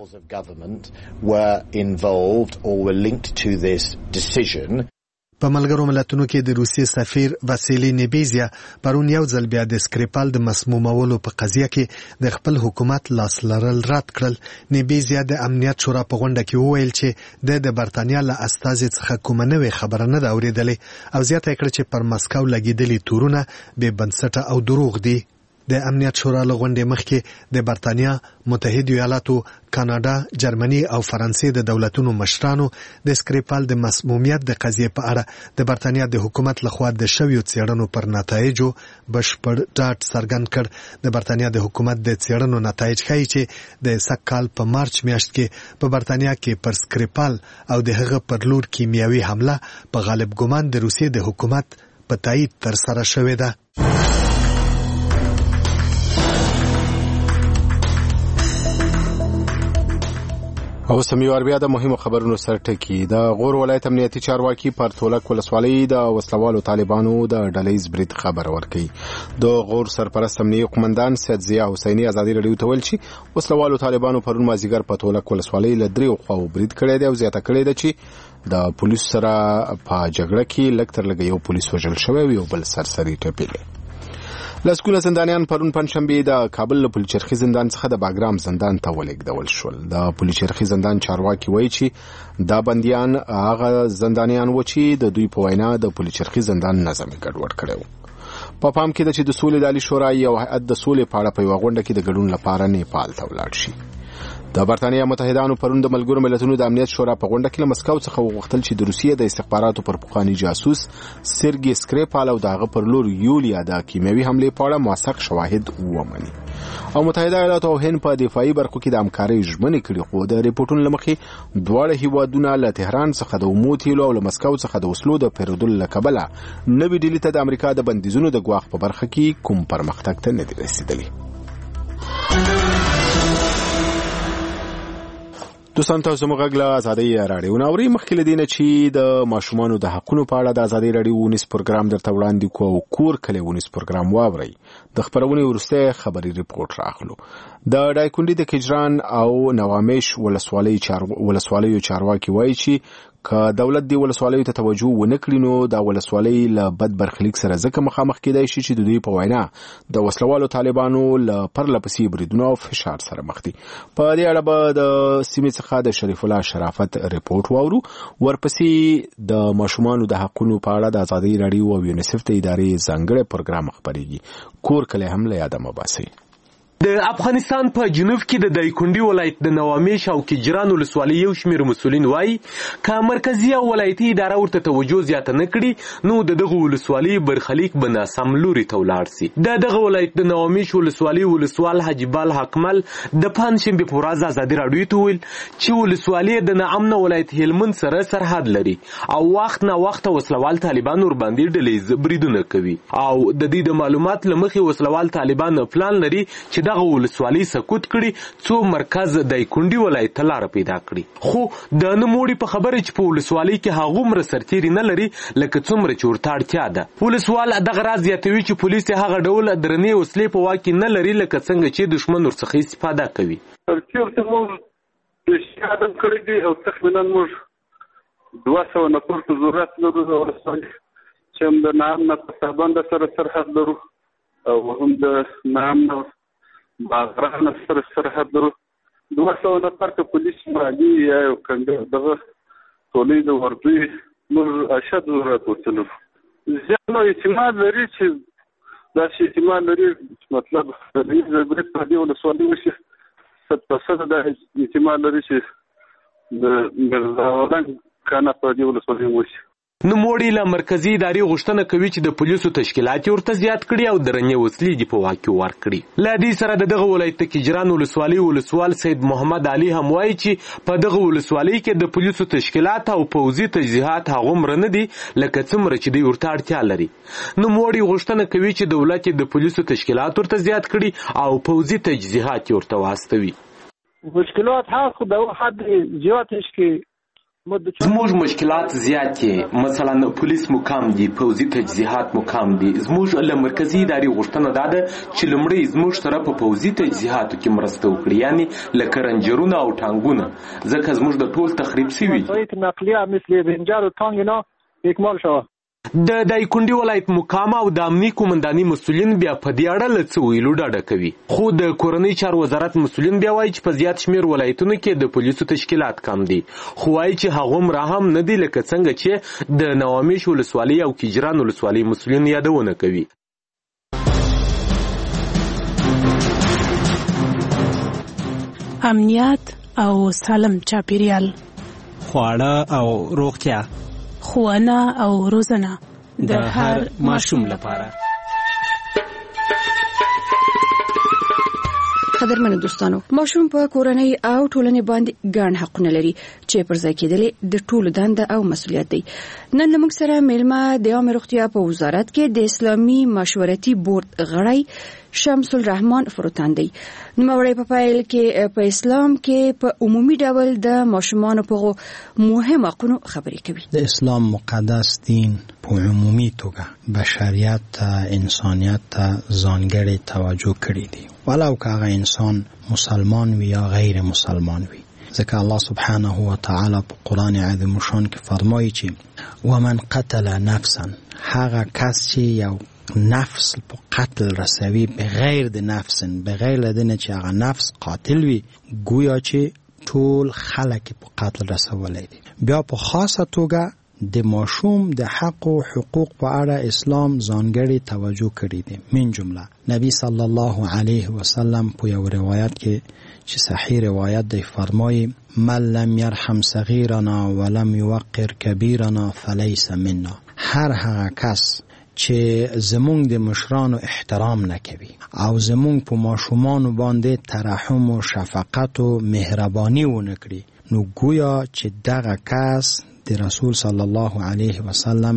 په ملګرو ملتونو کې د روسیې سفیر واسیلی نیبیزیا پرون یو ځل بیا د سکریپال د مسمومولو په قضیه کې د خپل حکومت لاس لرل رد کړل. نیبیزیا د امنیت شورا په غونډه کې وویل چې د د برتانیا له استازي څخه کومه نوې خبره نه ده اورېدلې او زیاته کړه چې پر مسکو لګېدلي تورونه بې بنسټه او دروغ دي. د امنیت شورا له غونډې مخکې د برتانیا، متحده ایالاتو، کاناډا، جرمني او فرانسې د دولتونو مشرانو د سکریپال د مسمومیت د قضیې په اړه د برتانیا د حکومت لخوا د شویو څېړنو پر نتایجو بشپړ ډاډ څرګند کړ. د برتانیا د حکومت د څېړنو نتایج ښیي چې د سږ کال په مارچ میاشت کې په برتانیا کې پر سکریپال او د هغه پر لور کیمیاوي حمله په غالب ګمان د روسیې د حکومت په تایید ترسره شوې ده. او سمیوار بیا د مهمو خبرونو سره ټکی. د غور ولایت امنیتي چارواکي پر تولک ولسوالۍ د وسلوالو طالبانو د ډلهیز برید خبر ورکړي. د غور سرپرست امنیتي قومندان سید ضیا حسیني ازادي رادیو ته ویل چې وسلوالو طالبانو پرون مازیګر په تولک ولسوالۍ له دریو خواو برید کړی دی او زیاته کړی ده چې د پولیسو سره په جګړه کې لږ تر لږه یو پولیس وژل شوی او یو بل سرسري ټپیلی. لسکونه زندانیان پرون پنځشنبه د کابل له پلچرخي زندان څخه د باګرام زندان ته ولېږدول شول. د پلچرخي زندان چارواکي وایي چې دا بندیان هغه زندانیان و چې د دوی په وینا د پلچرخي زندان نظم ګډوډ کړی و. په پام کې ده چې د سولې د عالي شورا یو هیئت د سولې په اړه په یوه غونډه کې د ګډون لپاره نیپال ته ولاړ شي. د برتانیا متحدانو پرون د ملګرو ملتونو د امنیت شورا په غونډه کې له مسکو څخه وغوښتل چې د روسیې د استخباراتو پر پخواني جاسوس سرګي سکریپال او دغه پر لور یولیا د کیمیاوي حملې په اړه موثق شواهد ومني. او متحده ایالات او هند په دفاعي برخو کې د همکارۍ ژمنې کړې خو د ریپورتونو له مخې دواړه هیوادونه له تهران څخه د اومو تیلو او له مسکو څخه د وسلو د پیرودلو له کبله نوې ډیلي ته د امریکا د بندیزونو د ګواښ په برخه کې کوم پرمختګ ته نه دي رسېدلي. دوستان تاسو موږ غږ له ازادۍ راډیو نه اورئ. مخکې له دې نه چې د ماشومانو د حقونو په اړه د ازادۍ راډیو ونیس پروګرام درته وړاندې کوو او کور کلی ونیس پروګرام واورئ. د خپرونې وروستی خبري ریپورټ راخلو. د ډایکونډي د کجران او نوامیش ولسوالیو چارواکي وایي چې که دولت دی ولسوالیو ته توجه ونه کړي نو د ولسوالۍ له بد برخلیک سره ځکه مخامخ کېدای شي چې د دوی په وینا د وسلوالو طالبانو له پرلپسې بریدونو او فشار سره مخ دي. په دې اړه به د سیمې څخه د شریف الله شرافت ریپورټ واورو. ورپسې د ماشومانو د حقونو په اړه د ازادۍ راډیو او یونیسف د ادارې ځانګړی پروګرام خپرېږي. کور کلی هم له یاده مه باسئ. د افغانستان په جنوب کې د دایکنډي ولایت د نوامیش او کجران ولسوالۍ یو شمېر مسؤلین وایي که مرکزي او ولایتي اداره ورته توجه زیاته نه کړي نو د دغه ولسوالۍ برخلیک به ناسم لوري ته ولاړ سي. د دغه ولایت د نوامیش ولسوالۍ ولسوال حاجي بال حکمل د پنجشنبې په ورځ ازادي راډیو ته وویل چې ولسوالۍ د ناامنه ولایت هلمند سره سرحد لري او وخت نه وخت وسلوال طالبان ورباندې ډلهیز بریدونه کوي او د دې د معلومات له مخې وسلوال طالبان پلان لري چې دغه ولسوالۍ سقوط کړي څو مرکز دایکنډي ولایت ته لاره پیدا کړي. خو د نوموړي په خبره چې په ولسوالۍ کې هغومره سرتیري نه لري لکه څومره چې ورته اړتیا ده. ولسوال دغه راز زیاتوي چې پولیس هغه ډول درنې وسلې په واک کې نه لري لکه څنګه چې دښمن ورڅخه استفاده کوي. چېرته موږ د شهادت کړی دی او تقریبا موږ دوه سوه نفر ته ضرورت لرو د ولسوالۍ چې هم د نام نه پسابند سره سرحد لرو او هم د نام نه باغران سره سرحد لرو. دوه سوه نفر که پولیس مالي یا یو کنګر دغه ټولۍ د وردوی موږ اشد ضرورت ورته لرو. زیات نو اعتماد لري چې داسې اعتماد لري مطلب د رئیس جمهوریت په دې ولسوالۍ وشي صد فیصده دا اعتماد لري چې د مرزاولنګ کانه په دې ولسوالۍ وشي. نوموړي له مرکزي ادارې غوښتنه کوي چې د پولیسو تشکیلات ورته زیات کړي او درنې وسلې دې په واک کې ورکړي. له دې سره د دغه ولایت د کجران ولسوالۍ ولسوال سید محمد علي هم وایي چې په دغه ولسوالۍ کې د پولیسو تشکیلات او پوځي تجهیزات هغومره نه دي لکه څومره چې دوی ورته اړتیا لري. نوموړي غوښتنه کوي چې دولت د پولیسو تشکیلات ورته زیات کړي او پوځي تجهیزات ورته واستوي. مشکلات ها خو د حد زیاتش کې زموږ مشکلات زیات دي، مثلا پولیس مو کم دي، پوځي تجهیزات مو کم دي. زموږ له مرکزي ادارې غوښتنه دا ده چې لومړی زموږ سره په پوځي تجهیزاتو کې مرسته وکړي، یعنی لکه رنجرونه او ټانګونه، ځکه زموږ د ټول تخریب شوي دي. نقلیه مثل رنجر و ټانګ اینا اکمال شوه. د دایکنډي ولایت مقام او د امنیي قومنداني مسؤلین بیا په دې اړه له څه ویلو ډډه کوي، خو د کورنۍ چارو وزارت مسؤلین بیا وایي چې په زیات شمېر ولایتونو کې د پولیسو تشکیلات کم دي، خو وایي چې هغومره هم نه دي لکه څنګه چې د نوامیش ولسوالۍ او کجران ولسوالۍ مسؤلین یادونه کوي. امنیت او سالم چاپیریال، خواړه او روغتیا، ښوونه او روزنه د هر ماشوم لپاره. قدرمنو دوستانو، ماشوم په کورنۍ او ټولنې باندې ګڼ حقونه لري چې پر ځای کېدل د ټولو دنده او مسؤلیت دی. نن موږ سره میلمه د عامه روغتیا په وزارت کې د اسلامي مشورتي بورډ غړی شمس الرحمن فروتان دی. نوموړی په پیل کې په اسلام کې په عمومي ډول د ماشومانو په مهم حقونو خبرې کوي. د اسلام مقدس دین په عمومي توګه بشریت ته، انسانیت ته ځانګړې توجه کړې دي، ولو که هغه انسان مسلمان وي یا غیر مسلمان وي. ځکه الله سبحانه و تعالی په قرآن عظیم شان کې فرمایي چې ومن قتل نفسا، هغه کس چې یو نفس په قتل رسوي بغیر د نفس، بغیر لدنه چې هغه نفس قاتل وي، گویا چې ټول خلک په قتل رسولای دي. بیا په خاصه توګه د ماشوم د حق او حقوق په اړه اسلام ځانګړې توجه کړې ده. من جمله نبی صلی الله علیه وسلم په یو روایت کې چې صحیح روایت دی فرمایي من لم يرحم صغیرنا ولم يوقر کبیرنا فلیس منا. هر هغه کس چې زمونږ د مشرانو احترام نکوي او زمونږ په ماشومانو باندې ترحم او شفقت او مهرباني ونکړي، نو گویا چې دغه کس د رسول صلی الله علیه وسلم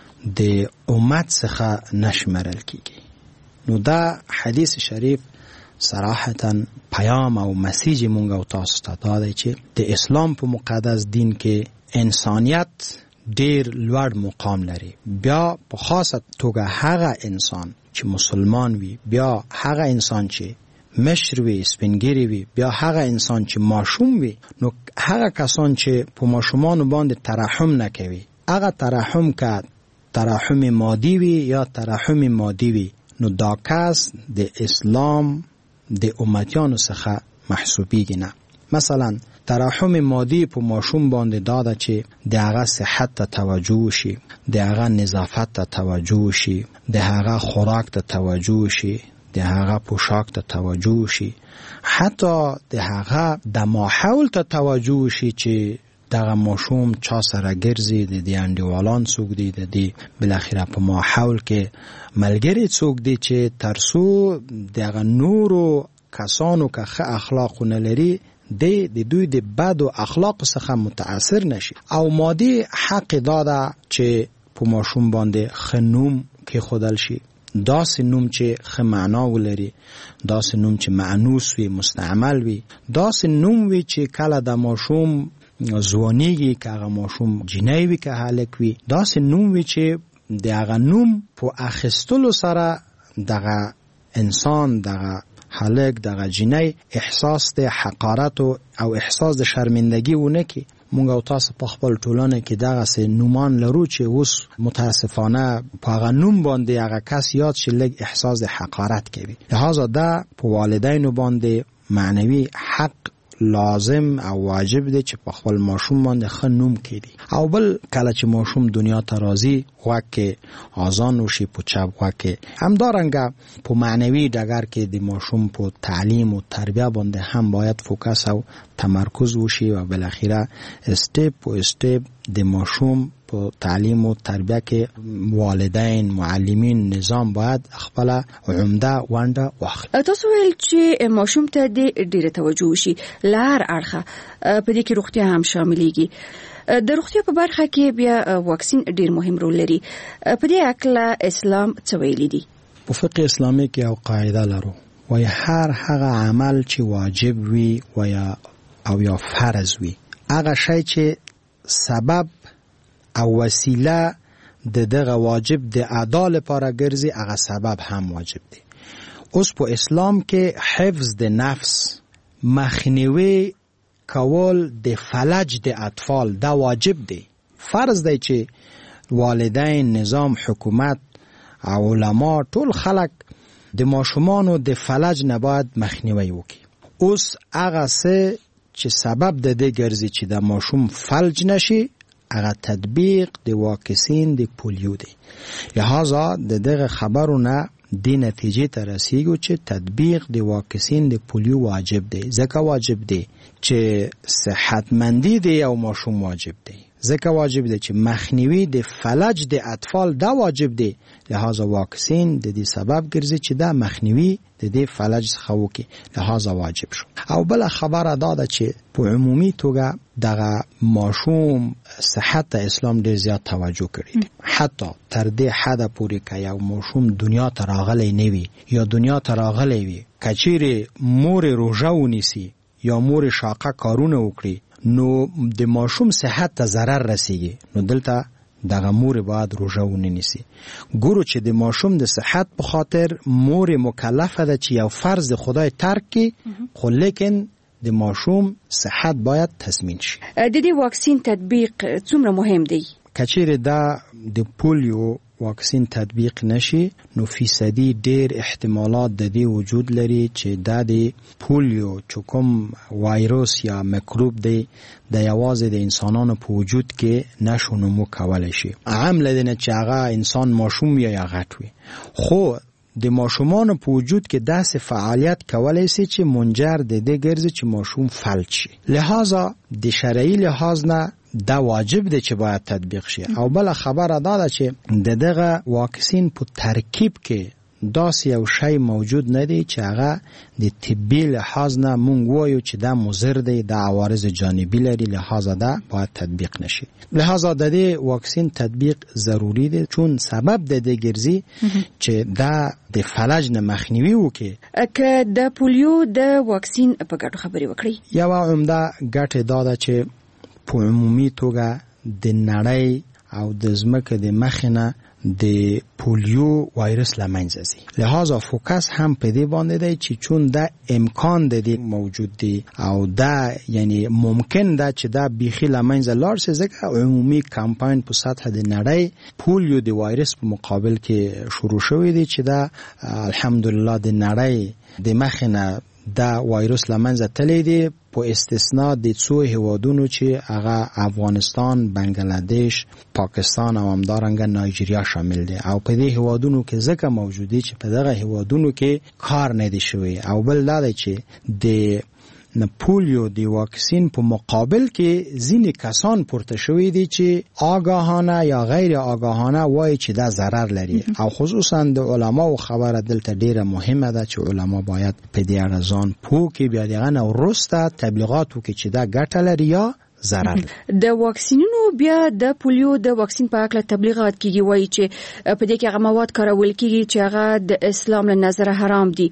د امت څخه نشمرل کیږي. نو دا حدیث شریف صراحتا پیام او مسیج مونږ او تاسو ته دا دی چې د اسلام په مقدس دین کې انسانیت ډیر لوړ مقام لري. بیا په خاصه توګه هغه انسان چې مسلمان وي، بیا هغه انسان چې مشر وي، سپینګری وي، بیا هغه انسان چې ماشوم وي، نو هغه کسان چې په ماشومان باندې ترحم نکوي، هغه ترحم که ترحم مادی وي یا ترحم مادی وي، نو دا کس د اسلام د امتیانو څخه محسوبیږي نه. مثلا ترحم مادی په ماشوم باندې داده چې د هغه صحت ته توجه شي، د هغه نظافت ته توجه شي، د هغه خوراک ته توجه شي، د هغه پوشاک ته توجه شي، حتی د هغه د ماحول ته توجه شي چې دغه ماشوم چا سره ګرځي، د دې انډیوالان څوک دي، د دې بالاخره په ماحول کې ملګری څوک دي چې ترڅو دغه نورو کسانو که ښه اخلاق نه لري د دوی د بد او اخلاق څخه متاثر نشي. او مادي حق داده چې په ماشوم باندې ښه نوم کې خودل شي، داسې نوم چې ښه معنا ولري، داسې نوم چې معنوس وي، مستعمل وي، داسې نوم وي چې کله د ماشوم ځوانیږي، که هغه ماشوم جنۍ وي که هلک وي، داسې نوم وي چې د هغه نوم په اخیستلو سره دغه انسان، دغه هلک، دغه جنۍ احساس د حقارت او احساس د شرمندگی ونه کی، مونږ او تاسو په خپل ټولنه کې دغه سه نومان لرو چې اوس متاسفانه په هغه نوم باندې هغه کس یاد شي لږ احساس د حقارت کوي. لہذا دا په والدینو باندې معنوي حق لازم او واجب دی چې په خپل ماشوم باندې ښه نوم کړي. او بل کله چې ماشوم دنیا ته راځي واکه اذان وشي په چا واکه همدارنګه په معنوي ډګر کې د ماشوم په تعلیم او تربیه باندې هم باید فوکس او تمرکز وشي او بل اخیره استپ په استپ د ماشوم په تعلیم او تربیه کې والدین معلمین نظام باید خپل عمده ونده واخلي. تاسو ویل چې ماشوم ته د ډیره توجه وشي لار اړخه په دې کې روغتیا هم شاملېږي. د روغتیا په برخه کې بیا واکسین ډیر مهم رول لري. په دې اړه اسلام څه ویلي دي؟ په فقه اسلامي کې یو قاعده لرو وای هر هغه عمل چې واجب وي و یا او یا فرض وي هغه شی چې سبب او وسیله د دغه واجب د ادا لپاره ګرځي هغه سبب هم واجب دی. اوس په اسلام کې حفظ د نفس مخنیوي کول د فلج د اطفال دا واجب دی. فرض دی چې والدین نظام حکومت او علما ټول خلک د ماشومانو د فلج نه باید مخنیوي وکړي. اوس هغه څه چې سبب د دې ګرځي چې د ماشوم فلج نشي هغه تطبیق د واکسین د پولیو دی. لہذا د دغه خبرونه د نتیجې ته رسیږي چې تطبیق د واکسین د پولیو واجب دی. ځکه واجب دی چې صحتمندي دی او ماشوم واجب دی. ځکه واجب دی چې مخنیوي د فلج د اطفال دا واجب دی. لہذا واکسین د دې سبب ګرځي چې دا مخنیوي د دې فلج څخه وکړي. لہذا واجب شو. او بل خبره دا ده چې په عمومي توګه دغه ماشوم صحت ته اسلام ډیر زیات توجه کړی دی. حتی تر دې حد پورې که یو ماشوم دنیا ته راغلی نه وي یا دنیا ته راغلی وي کچېرې مور روژه ونیسي یا مور شاقه کارونه وکړي نو د ماشوم صحت ته ضرر رسیږي. نو دلته دغه مور باید روژه ونیسي. ګورو چې د ماشوم د صحت په خاطر مور مکلفه ده چې یو فرض د خدای ترک کړي خو لیکن د ماشوم صحت باید تضمین شي. د دې واکسین تطبیق څومره مهم دی؟ کچېرې دا د پولیو واکسین تطبیق نشي نو فیصدي ډیر احتمالات د دې وجود لري چې دا د پولیو چې کوم وایروس یا میکروب دی د یوازې د انسانانو په وجود کې نشو نمو کولی شي. عام لدینه چې هغه انسان ماشوم یا غټ وي خو د ماشومانو په وجود کې داسې فعالیت کولی شي چې منجر د دې ګرځي چې ماشوم فلج شي. لہذا د شرعي لحاظ نه دا واجب دی چې باید تطبیق شي. او بل خبره دا ده چې د دغه واکسین په ترکیب کې داسې یو شی موجود نه دی چې هغه د طبي لحاظ نه مونږ وایو چې دا مضر دی دا عوارض جانبي لري. لہذا دا باید تطبیق نشي. لہذا د دې واکسین تطبیق ضروری دی چون سبب د دې ګرځي چې دا د فلج نه مخنیوي وکړي. که د پولیو د واکسین په ګټو خبرې وکړي یو عمده ګټه دا ده چې په عمومي توګه د نړۍ او د ځمکې د مخینه د پولیو وایرس لمنځه ځي. لہذا فوکس هم په دې باندې دی چې چون دا امکان د دې موجود دی او دا یعنی ممکن ده چې دا بیخي لمنځه لاړ شي. ځکه عمومي کمپاین په سطح د نړۍ پولیو د وایرس په مقابل کې شروع شوی دی چې دا الحمدلله د نړۍ د مخینه دا وایروس لمنځه تللی دی په استثناء د څو هیوادونو چې هغه افغانستان، بنگلاديش، پاکستان او همدارنګه نایجیریا شامل دي. او په دې هیوادونو کې ځکه موجودي چې په دغه هیوادونو کې کار نه دی شوی. او بل دا دی چې د نه پولیو دی واکسین په مقابل کې ځینې کسان پورته شوی دي چې آگاهانه یا غیر آگاهانه وایي چې دا ضرر لري. او خصوصا د علماو خبره دلته ډیره مهمه ده چې علما باید په دې اړه ځان پوه کړي بیا دغه نه وروسته تبلیغات وکړي چې دا ګټه لري یا ضرر. د واکسینونو بیا د پولیو د واکسین په اړه تبلیغات کیږي وایي چې په دې کې هغه مواد کارول کیږي چې هغه د اسلام له نظره حرام دي.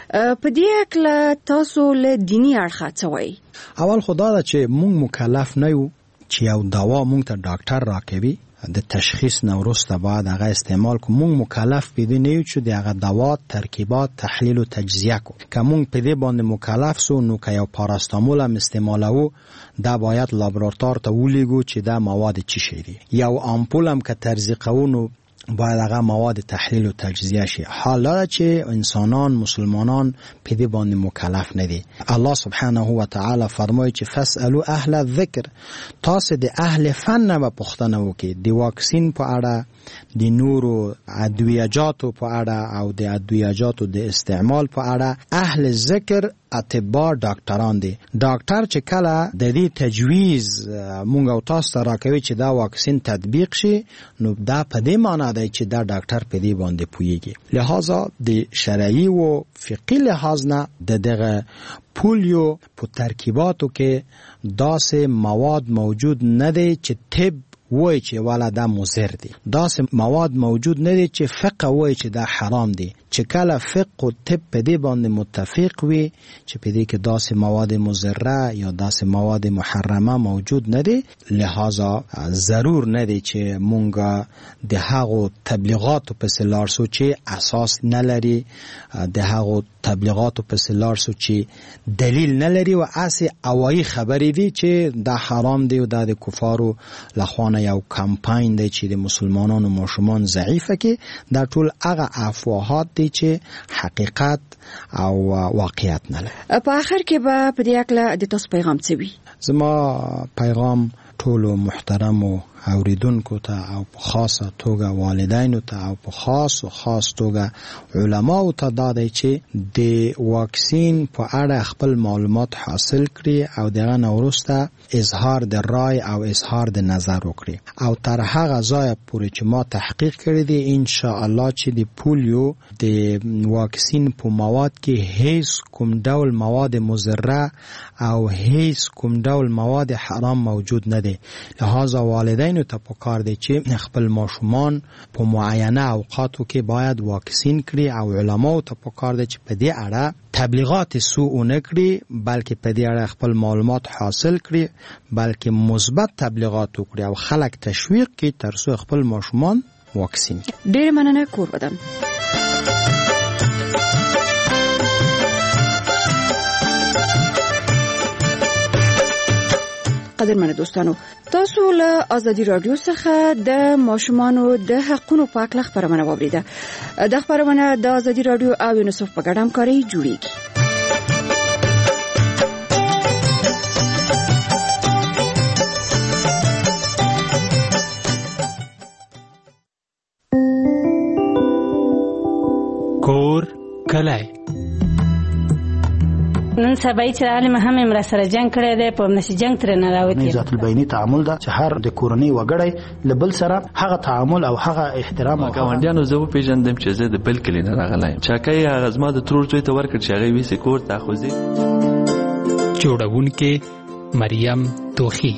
په دې اړه تاسو له دینی اړخه څه وایي؟ اول خدا دا چې مونږ مکلف نه یو چې یو دوا مونږ ته ډاکټر راکوي د تشخیص نه وروسته باید هغه استعمال کو. مونږ مکلف پدې نه یو چې د هغه دوات ترکیبات تحلیل او تجزیه کو. که مونږ پدې باندې مکلف سو نو که یو پاراستامول هم استعمالو دا باید لابراتوار ته ولیږو چې دا مواد چی شي دي. یو آمپول هم که تزریقو نو باید هغه مواد تحلیل و تجزیه شي. حالا چې انسانان مسلمانان پدې باندې مکلف نه دي. الله سبحانه و تعالی فرمایي چې فاسالو اهل الذکر، تاسو د اهل فن نه پوښتنه وکړئ د واکسین په اړه، د نورو ادویجاتو په اړه او د ادویجاتو د استعمال په اړه. اهل ذکر اطباء ډاکټران دي. ډاکټر چې کله د دې تجویز مونږ او تاسو ته راکوي چې دا واکسین تطبیق شي نو دا په دې معنی دی چې دا ډاکټر په دې باندې پوهیږي. لہذا د شرعي او فقهي لحاظ نه د دغه پولیو په ترکیباتو کې داسې مواد موجود نه دی چې طب وای چې والا دا مضر دي. داسې مواد موجود نه دي چې فقه وای چې دا حرام دي. چې کله فقه او طب په دې باندې متفق وي چې په دې کې داسې مواد مضره یا داسې مواد محرمه موجود نه دي، لہذا ضرور نه دي چې مونږ د هغو تبلیغاتو پسې لاړ شو چې اساس نه لري، د هغو تبلیغاتو پسې لاړ شو چې دلیل نه لري او اسې اوایي خبرې دي چې دا حرام دی او دا د کفارو لخوا یو کمپاین دی چې د مسلمانانو ماشومان ضعیفه کې. دا ټول هغه افواهات دي چې حقیقت او واقعیت نه لري. په آخر کې به په دې اړه د تاسو پیغام څه وي؟ زما پیغام ټولو محترمو اوریدونکو ته او په خاصه توګه والدینو ته او په خاص او خاص توګه علماو ته دا دی چې د واکسین په اړه خپل معلومات حاصل کړي او دغه نه وروسته اظهار د رای او اظهار د نظر وکړي. او تر هغه ځای پورې چې ما تحقیق کړی دی ان شاء الله چې د پولیو د واکسین په مواد کې هیڅ کوم ډول مواد مضره او هیڅ کوم ډول مواد حرام موجود نه دی. لہذا والدین ته پکار دی چې خپل ماشومان په معینه اوقاتو کې باید واکسین کړي او علماو ته پکار دی چې په دې اړه تبلیغات سوء نه کړي بلکې په دې اړه خپل معلومات حاصل کړي بلکې مثبت تبلیغات وکړي او خلک تشویق کړي تر څو خپل ماشومان واکسین کړي. ډېر مننه کور بدن. قدرمن دوستانو، تاسو له ازادي رادیو څخه د ماشومانو د حقونو په اړه خبرونه واوریده. د خبرونه د ازادي رادیو او یونیسف په ګډه همکاري جوړیږي. کور کلای نن سبا چې عالم هم امر سره جنگ کړی دی په نشي جنگ تر نه راوتی. ذات البینی تعامل دا چې هر د کورنۍ وګړی لبل سره هغه تعامل او هغه احترام او ګاونډیانو زه پیژندم چې زه د بل کلی نه راغلایم. چاکای هغه زما د ترور ځای ته ورکړ چې هغه ویسې کور ته خوځي. جوړونکې مریم توخی.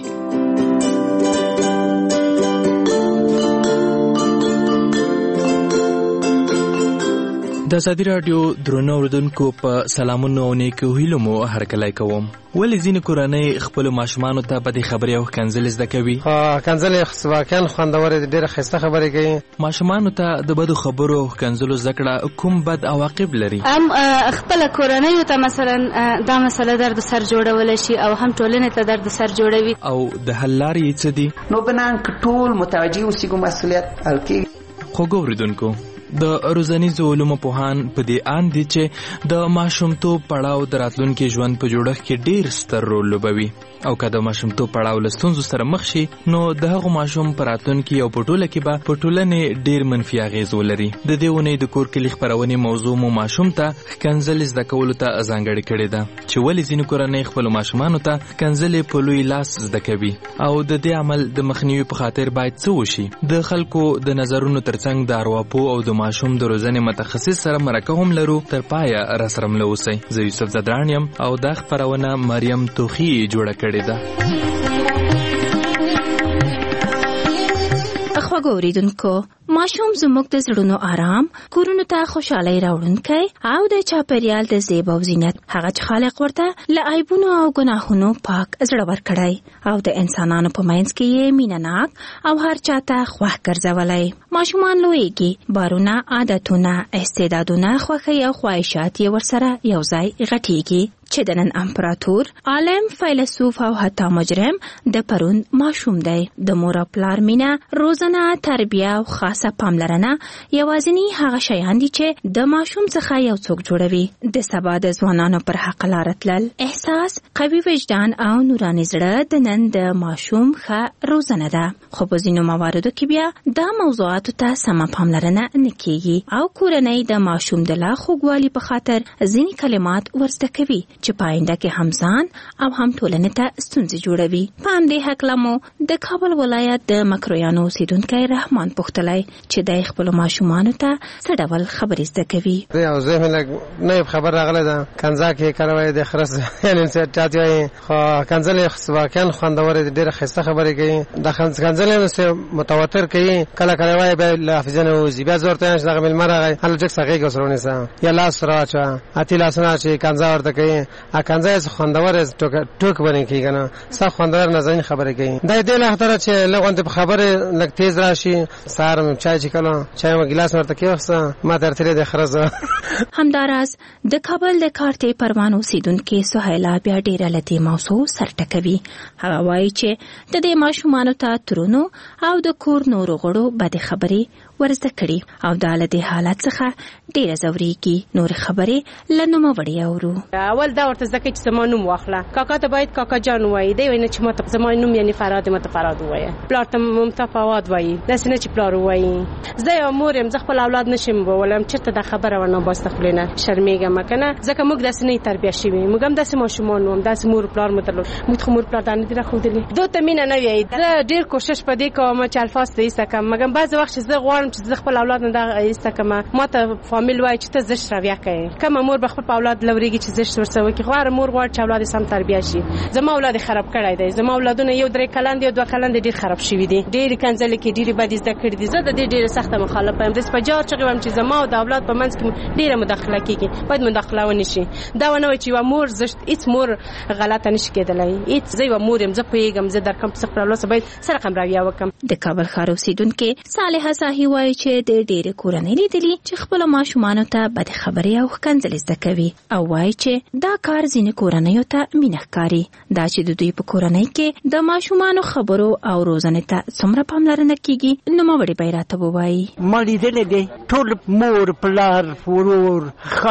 د ازادي رادیو درنو اوریدونکو په سلامونو او نیکو هیلو مو هرکلی کوم. ولې ځینې کورنۍ خپلو ماشومانو ته په دې خبرې او ښکنځلې زده کوي؟ ښکنځلې واقعا خوندورې دي، ډېره ښایسته خبرې کوي. ماشومانو ته د بدو خبرو او ښکنځلو زده کړه کوم بد عواقب لري؟ هم خپله کورنیو ته مثلا دا مسله درد سر جوړولی شي او هم ټولنې ته درد سر جوړوي. او د حل لارې یې څه دي؟ نو بنان که ټول متوجه اوسېږو مسؤلیت حل کېږي. خوږو اوریدونکو، د روزنیزو علومو پوهان په دې اند دي چې د ماشومتوب پړاو د راتلونکي ژوند په جوړښت کې ډېر ستر رول لوبوي او که د ماشومتوب پړاو له ستونزو سره مخ شي نو د هغو ماشوم په راتلونکي او په ټوله کې به په ټولنې ډېر منفي اغېز ولري. د دې اونۍ د کور کلي خپرونې موضوع مو ماشوم ته ښکنځلې زده کولو ته ځانګړې کړې ده چې ولې ځینې کورنۍ خپلو ماشومانو ته ښکنځلې په لوی لاس زده کوي او د دې عمل د مخنیوي په خاطر باید څه وشي. د خلکو د نظرونو ترڅنګ د ارواپوه او د ماشوم د روزنې متخصص سره مرکه هم لرو. تر پایه راسره مله اوسئ. زه یوسف زدران یم او دا خپرونه مریم توخی جوړه کړې ده. خوږو اوریدونکو، ماشوم زموږ د زړونو آرام، کورونو ته خوشحالي راوړونکی او د چاپیریال د زیب او زینت هغه چې خالق ورته له عیبونو او ګناهونو پاک زړه ورکړی او د انسانانو په منځ کې یې مینه ناک او هر چاته خوښ ګرځولی. ماشومان لویږي، بارونه، عادتونه، استعدادونه، خوښۍ او خواهشات یې ورسره یو ځای غټیږي چې د نن امپراتور، عالم، فیلسوف او حتی مجرم د پرون ماشوم دی. د مور او پلار مینه، روزنه، تربیه او خاصه پاملرنه یوازینی هغه شیان دي چې د ماشوم څخه یو څوک جوړوي. د سبا د ځوانانو پر حق لاره تلل، احساس، قوي وجدان او نوراني زړه د نن د ماشوم ښه روزنه ده. خو په ځینو مواردو کې بیا دا موضوعاتو ته سمه پاملرنه نه کیږي او کورنۍ د ماشوم د لا خوږوالي په خاطر ځینې کلمات ورزده کوي چې پاینده کې هم ځان او هم ټولنې ته ستونزې جوړوي. په همدې هکله مو د کابل ولایت د مکرویانو اوسیدونکی رحمان پوښتلی چې د خپلو ماشومانو ته څه ډول خبرې زده کوي. یو ځای مې لږ نوې خبر راغلی ده، کنځا کې کله وایي د خرس یعنې چاته وایي، خو کنځل واقعا خوندورې دي، ډېره ښایسته خبرې کوي. د کنځل یې متواتر کوي، کله کله وایي بیا له حافظې نه وځي، بیا زه ورته وایم چې دغه مېلمه راغی هله ډېر څه غېږ ورسره ونیسه یا لاس ور واچوه، اتې لاسونه اچوي، کنځا ورته کوي. کنځا یې خوندور ټوک باندې کوي که نه، سخت خوندور نازنین خبرې کوي. دا دې له خطره چې لږ غوندې په خبرې لږ تیز راشي. سهار مې چای چښلو، چای مې ګیلاس ورته کېوښته، ما ته ورتلې د خره زه. همداراز د کابل د کارتې پروان اوسیدونکې سهیلا بیا ډېره له دې موضوع سر ټکوي. هغه وایي چې د دې ماشومانو ته ترونو او د کور نورو غړو بدې خبرې ورزده کړي او دا له دې حالت څخه ډېره ځورېږي. نورې خبرې له نوموړې اورو. اول دا ورته زده کوي چې زما نوم واخله، کاکا ته باید کاکا جان ووایي، دی وایي نه چې ما ته زما نوم یعنې فراد ما ته فراد ووایه، پلار ته ممتا فواد وایي، داسې نه چې پلار ووایي. زه یو مور یم، زه خپل اولاد نشم وولم، چېرته دا خبره ورنه باسته خولې نه شرمېږم که نه، ځکه موږ داسې نه یو تربیه شوي، موږ هم داسې ماشومان وم، داسې مور پلار مو درلود، موږ خو مور پلار دا نه دي راښودلي. دو ته مینه نه وایي. زه ډېر کوشش په دې کوم چې الفاظ ته ایسته کړم، مګر بعضې وخت چې زه غواړم چې زه خپل اولاد نه دغه ایسته کړم، ما ته فامیل وایي چې ته زشت رویه کوې. کومه مور به خپل په اولاد لورېږي چې زشت ورسره وکړي، خو هره مور غواړي چې اولاد یې سم تربیه شي. زما اولاد یې خراب کړی دی، زما اولادونه یو درې کلن دي او دوه کلن دي، ډېر خراب شوي دي، ډېرې کنځلې کې ډېرې بدې زده کړي دي. زه د دې ډېره سخته مخالفه یم. داسې په جار چغې وایم چې زما او د اولاد په منځ کې ډېره مداخله کېږي، باید مداخله ونه شي. دا ونه وایي چې یوه مور زشت، هېڅ مور غلطه نه شي کېدلی، هېڅ. زه یوه مور یم، زه پوهېږم، زه در کوم چې خپل اولاد سره باید څه رقم رویه وکړم. د کابل ښار اوسیدونکې صالحه ساحي وایي چې د ډېرې کورنۍ لیدلي چې خپلو ماشومانو ته بدې خبرې او ښکنځلې زده کوي او وایي چې دا کار ځینې کورنیو ته مینه ښکاري. دا چې د دوی په کورنۍ کې د ماشومانو خبرو او روزنې ته څومره پاملرنه کېږي، نوموړې به یې راته ووایي. ما لیدلی دی ټول مور، پلار، ورور،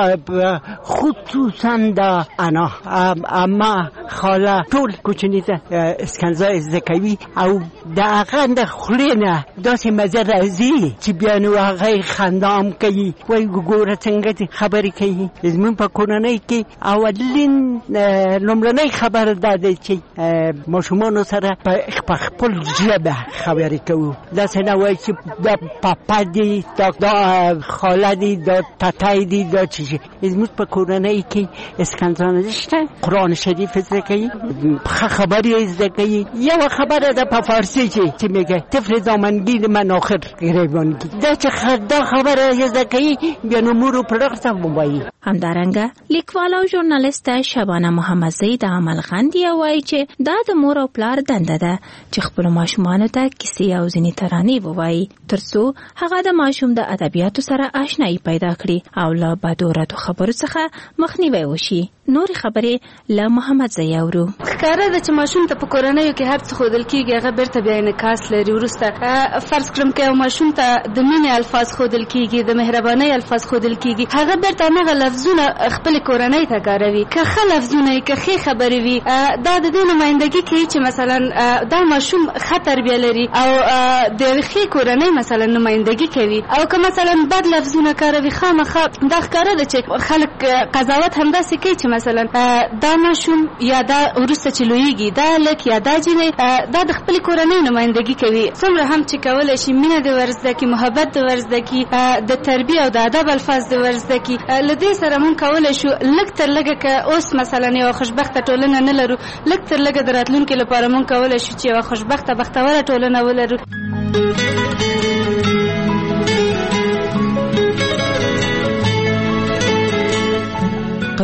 خصوصا د انا، اما، خاله، ټول کوچني ته اسکنځا زده کوي او د هغه د خولې نه داسې مزه راځي چې بیا نو هغه خندام کوي، وایي ګوره څنګه دې خبرې کوي. زموږ په کورنۍ کې اولین لومړنۍ خبره دا دی چې ماشومانو سره په خپل ژبه خبرې کوو. داسې نه وایي چې دا پاپا دی، دا خاله دی، دا تاتی دی، دا چی شي. زموږ په کورنۍ کې اسکنځا نشته. قرآن شریف زده کوي، خبرې زده کوي. یوه خبره ده په فارسی چې میگه طفل دامنگیر من آخر گریبانگی، دا چې دا خبره زده کوي بیا نو مور و پلار ته ووایي. همدارنګه لیکوال او ژورنالیسټه شبانه محمدزی د عمل غندي وایي چې دا د مور او پلار دنده ده چې خپل ماشومانو ته کیسې او ځینې ترانې ووایي ترڅو هغه د ماشوم د ادبیاتو سره آشنایي پیدا کړي او له بدو ردو خبرو څخه مخنیوی وشي. نورې خبرې له محمدزی اورو. ښکاره ده چې ماشوم ته په کورنیو کې هر څه ښودل کېږي، هغه بیرته بیا انعکاس لري. وروسته فرض کړم که یو ماشوم ته د مینې الفاظ ښودل کېږي، د مهربانۍ الفاظ ښودل کېږي، هغه بیرته همغه لفظونه خپلې کورنۍ ته کاروي. که ښه لفظونه وي، که ښې خبرې وي، دا د دې نمایندګي کوي چې مثلا دا ماشوم ښه تربیه لري او د ښې کورنۍ مثلا نمایندګي کوي. او که مثلا بد لفظونه کاروي، خامخا دا ښکاره ده چې خلک قضاوت همداسې کوي چې مثلا دا ماشوم یا دا وروسته چې لویږي دا لک یا دا جینۍ دا د خپلې کورنۍ نمایندګي کوي. څومره هم چې کولی شي مینه دې ورزده کړي، محبت دې ورزده کړي، د تربیه او د ادب الفاظ دې ورزده کړي. له دې سره موږ کولی شو لږ تر لږه که اوس مثلا یوه خوشبخته ټولنه نه لرو، لږ تر لږه د راتلونکي لپاره موږ کولی شو چې یوه خوشبخته بختوره ټولنه ولرو.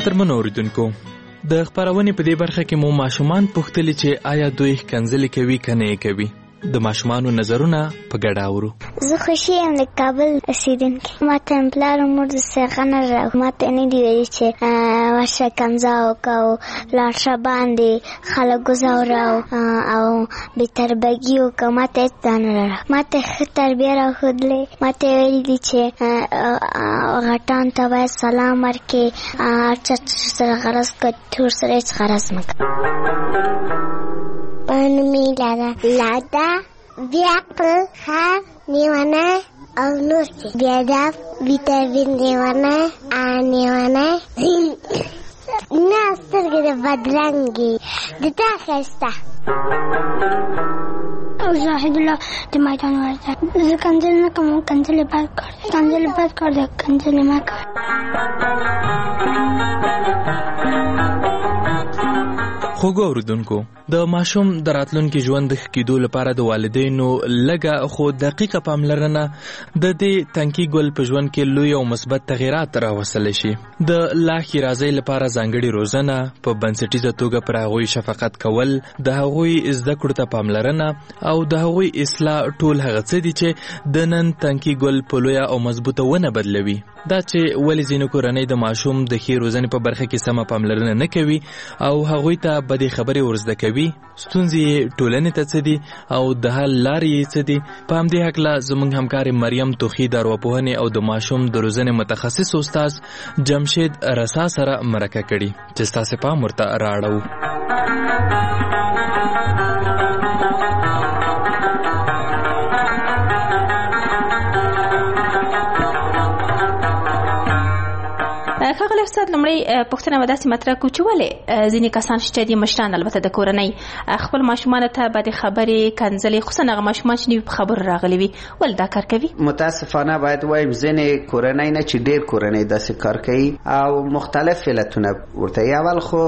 محترمو اوریدونکو د خبرونې په دې برخه کې مو ماشومان پوښتلي چې آیا دوی ښکنځلې کوي که نه کوي. د ماشومانو نظرونه په ګډه اورو. زه خوشي یم د کابل اوسېدونکې. ما ته مې پلار او مور درڅخه غنه راغله. ما ته نه دي ویلي چې ورشه کنځا وکړه او لاړ شه باندې خلک وځوروه او بېتربګي وکړه. ما ته هېڅ دا نه راغله. ما ته ښه تربیه راښودلې. ما ته یې ویلي دي چې غټانو ته باید سلام ورکړې، هر چا سره غرض کړه، ټول سره هېڅ غرض مه کوه. پانومی لادا لادا بیاپل خار نیوانه او نور چی بیاداف ویتامین نیوانه آنیوانه نه سترگی ده بدرنگی ده تا خسته او زاهد الله ده میدان ورده. زه کنزل نکم، کنزل بد کرده، کنزل بد کرده، کنزل مکرد. خوږو اوریدونکو، د ماشوم د راتلونکي ژوند د ښه کېدو لپاره د والدینو لږه خو دقیقه پاملرنه د دې تنکي ګل په ژوند کې لوی او مثبت تغیرات راوستلی شي. د لا ښې راځۍ لپاره ځانګړې روزنه، په بنسټیزه توګه پر هغوی شفقت کول، د هغوی زده کړو ته پاملرنه او د هغوی اصلاح ټول هغه څه دي چې د نن تنکي ګل په لویه او مضبوطه ونه بدلوي. دا چې ولې ځینې کورنۍ د ماشوم د ښې روزنې په برخه کې سمه پاملرنه نه کوي او هغوی ته بدې خبرې ورزده کوي، ستونزې یې ټولنې ته څه دي او د حل لارې یې څه دي. په همدې هکله زموږ همکارې مریم توخي د ارواپوهنې او د ماشوم د روزنې متخصص استاد جمشید رسا سره مرکه کړي چې ستاسې پام ورته رااړوو. ښاغلی استاد، لومړی پوښتنه به داسې مطرح کړو چې ولې ځینې کسان شته دي، مشران البته د کورنۍ، خپل ماشومانو ته بدې خبرې کنځلې، خصوصا هغه ماشومان چې نوي په خبرو راغلي وي، ولې دا کار کوي؟ متاسفانه باید وایم ځینې کورنۍ نه چې ډېر کورنۍ داسې کار کوي او مختلف علتونه ورته. اول خو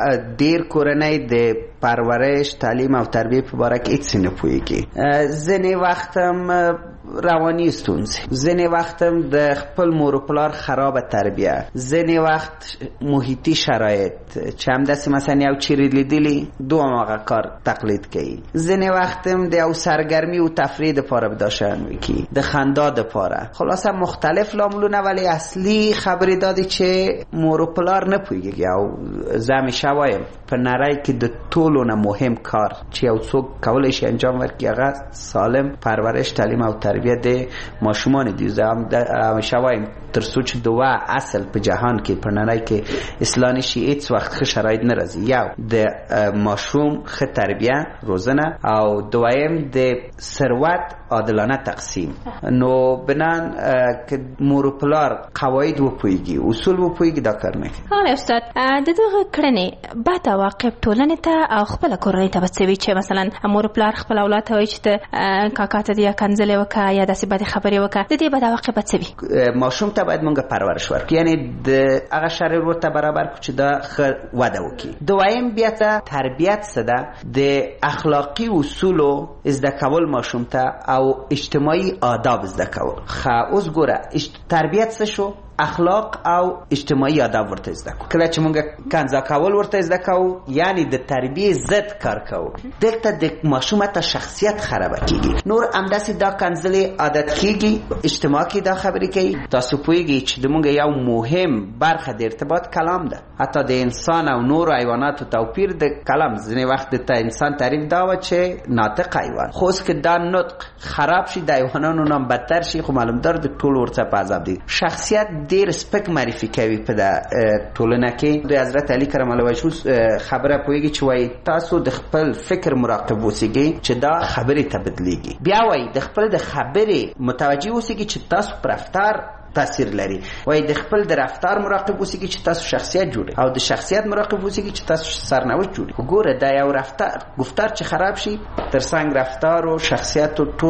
ډېر کورنۍ د پرورش، تعلیم او تربیه په باره کې هېڅ نه پوهېږي. ځینې وخت هم روانی ستونزې، ځینې وخت هم د خپل مور و پلار خراب تربیه، ځینې وخت محیطي شرایط چې همداسې مثلا یو چیرې لیدلي دوام هغه کار تقلید کوي، ځینې وخت هم د یو سرگرمی و تفریح دپاره بداشن وکړي، د خندا دپاره. خلاصه مختلف لاملونه، ولی اصلي خبرې دا دی چې مور و پلار نه پوهېږي. او زه همیشه وایم په نړۍ کې د ټولو نه مهم کار چې یو څوک کولی شي انجام ورکړي هغه سالم پرورش، تعلیم او تربیه د ماشومان دي. زه همیشه وایم تر څو چې دوه اصل په جهان کې په نړۍ کې اصلاح نشي هېڅ وخت ښه شرایط نه راځي. یو د ماشوم ښه تربیه روزنه او دویم د ثروت عادلانه تقسیم. نو بنان که مور و پلار قواعد وپوهېږي، اصول وپوهېږي، دا کار نه کوي. ښاغلی استاد، د دغه کړنې بد عواقب ټولنې ته او خپله کورنۍ ته به څه وي چې مثلا مور و پلار خپل اولاد ته وایي چې ته کاکا ته دې کنځلې وکړه یا داسې بدې خبرې وکړه، د دې بد عواقب به څه وي؟ ماشوم ته باید موږ پرورش ورکړو، یعنی د هغه شرایط ورته برابر کړو چې دا ښه وده وکړي. دویم بیا ته تربیت څه ده، د اخلاقي اصولو زده کول ماشوم ته او اجتماعي آداب زده کول. خو اوس ګوره تربیت څه شو؟ اخلاق او اجتماعي آداب ورته زده کو. کله چې موږ کنځا کول ورته زده کو، یعنی د تربیه ضد کار کو، دلته د ماشوم ته شخصیت خراب کیږي. نور همداسې دا کنځلې عادت کیږي، اجتماع کې دا خبرې کوي. تاسو پوهیږئ چې د موږ یو مهم برخه د ارتباط کلام ده. حتی د انسان او نور حیواناتو توپیر د کلام. ځینې وخت د انسان تعریف دا و چې ناطق حیوان، خو اوس که دا نطق خراب شي د حیوانانو نه بدتر شي، خو معلوم دار د ټول ورته په عذاب دي. شخصیت ډیر سپک معرفي کوي په ټولنه کې. د حضرت علی کرم الله وجهه خبره پوهیږي چې وایي تاسو د خپل فکر مراقب اوسئ چې دا خبرې ته بدلیږي. بیا وایي د خپل د خبرې متوجه اوسئ چې تاسو پر رفتار تاثیر لري. وای د خپل د رفتار مراقب اوسئ چې تاسو شخصیت جوړي، او د شخصیت مراقب اوسئ چې تاسو سرنوشت جوړي. وګوره دا یو رفتار گفتار چې خراب شي، ترڅنګ رفتار او شخصیت او ټول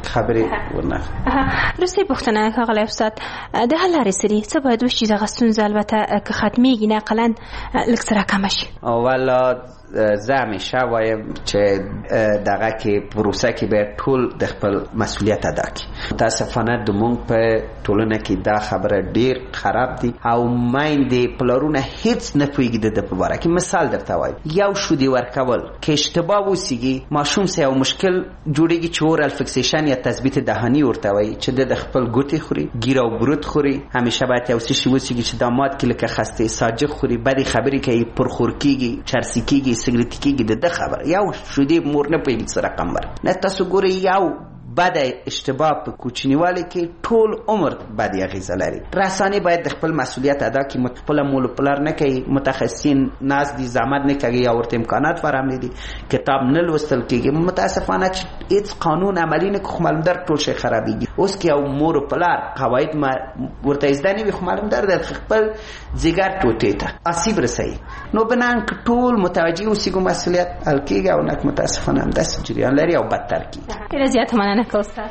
خبرې ورنه. رسې پوښتنه ښاغلی استاد، د حل لارې سري څه باید وشي دغه ستونزه البته که ختمیږي نه اقلا لږ سره کمه شي؟ والا زه همیشه وایم چې دغه کې پروسه کې به ټول د خپل مسؤلیت ادا کړي. متاسفانه د مونږ په ټولنه کې دا خبره ډیر خراب دي او میندې پلرونه هیڅ نه پوهېږي د ده په باره کې. مثال درته وایم، یو شودې ورکول که اشتباه وسیږي ماشوم سه یو مشکل جوړېږي چې اورال فکسیشن یا تثبیت دهاني ورته وایي چې د خپل ګوتې خوري، ګیر او برود خوري. همیشه باید یو څه شي وسیږي چې داماد کې لکه خسته ساجق خوري، بدې خبرې کوي، پرخور کېږي، چرسي کېږي، سګرټ کېږي. د ده خبره یو شودې مور نه پوهېږي څه رقم بر نه. تاسو ګورئ یو بد اشتباه په کوچنیوالي کې ټول عمر بد اغیزه لري. رسانې باید د خپل مسؤلیت ادا کړي، خپل مول پلار نه کوي، متخصصین ناز دي زحمت نه کوي یا ورته امکانات فراهم دي، کتاب نه لوستل کېږي. متاسفانه چې هیڅ قانون عملی نه کوي، معلومدار ټول شي خرابېږي. اوس کې یو مور پلار قواعد ما ورته زده نه وي، خو معلومدار د خپل ځیګر ټوټې ته آسیب رسوي. نو بنان که ټول متوجه اوسېږو مسؤلیت حل کېږي او نه متاسفانه همداسې جریان لري او بدتر کېږي. ډېره زیاته مننه که استاد.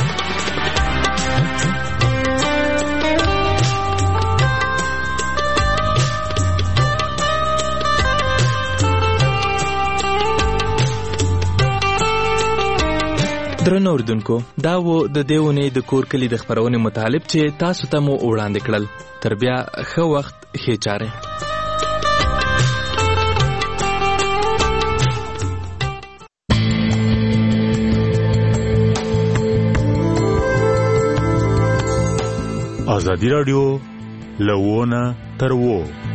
درنو اوریدونکو، دا و د دې اونۍ د کور کلي د خپرونې مطالب چې تاسو ته مو وړاندې کړل. تر بیا ښه وخت، ښې چارې. ازادي راډیو له ونه تر وو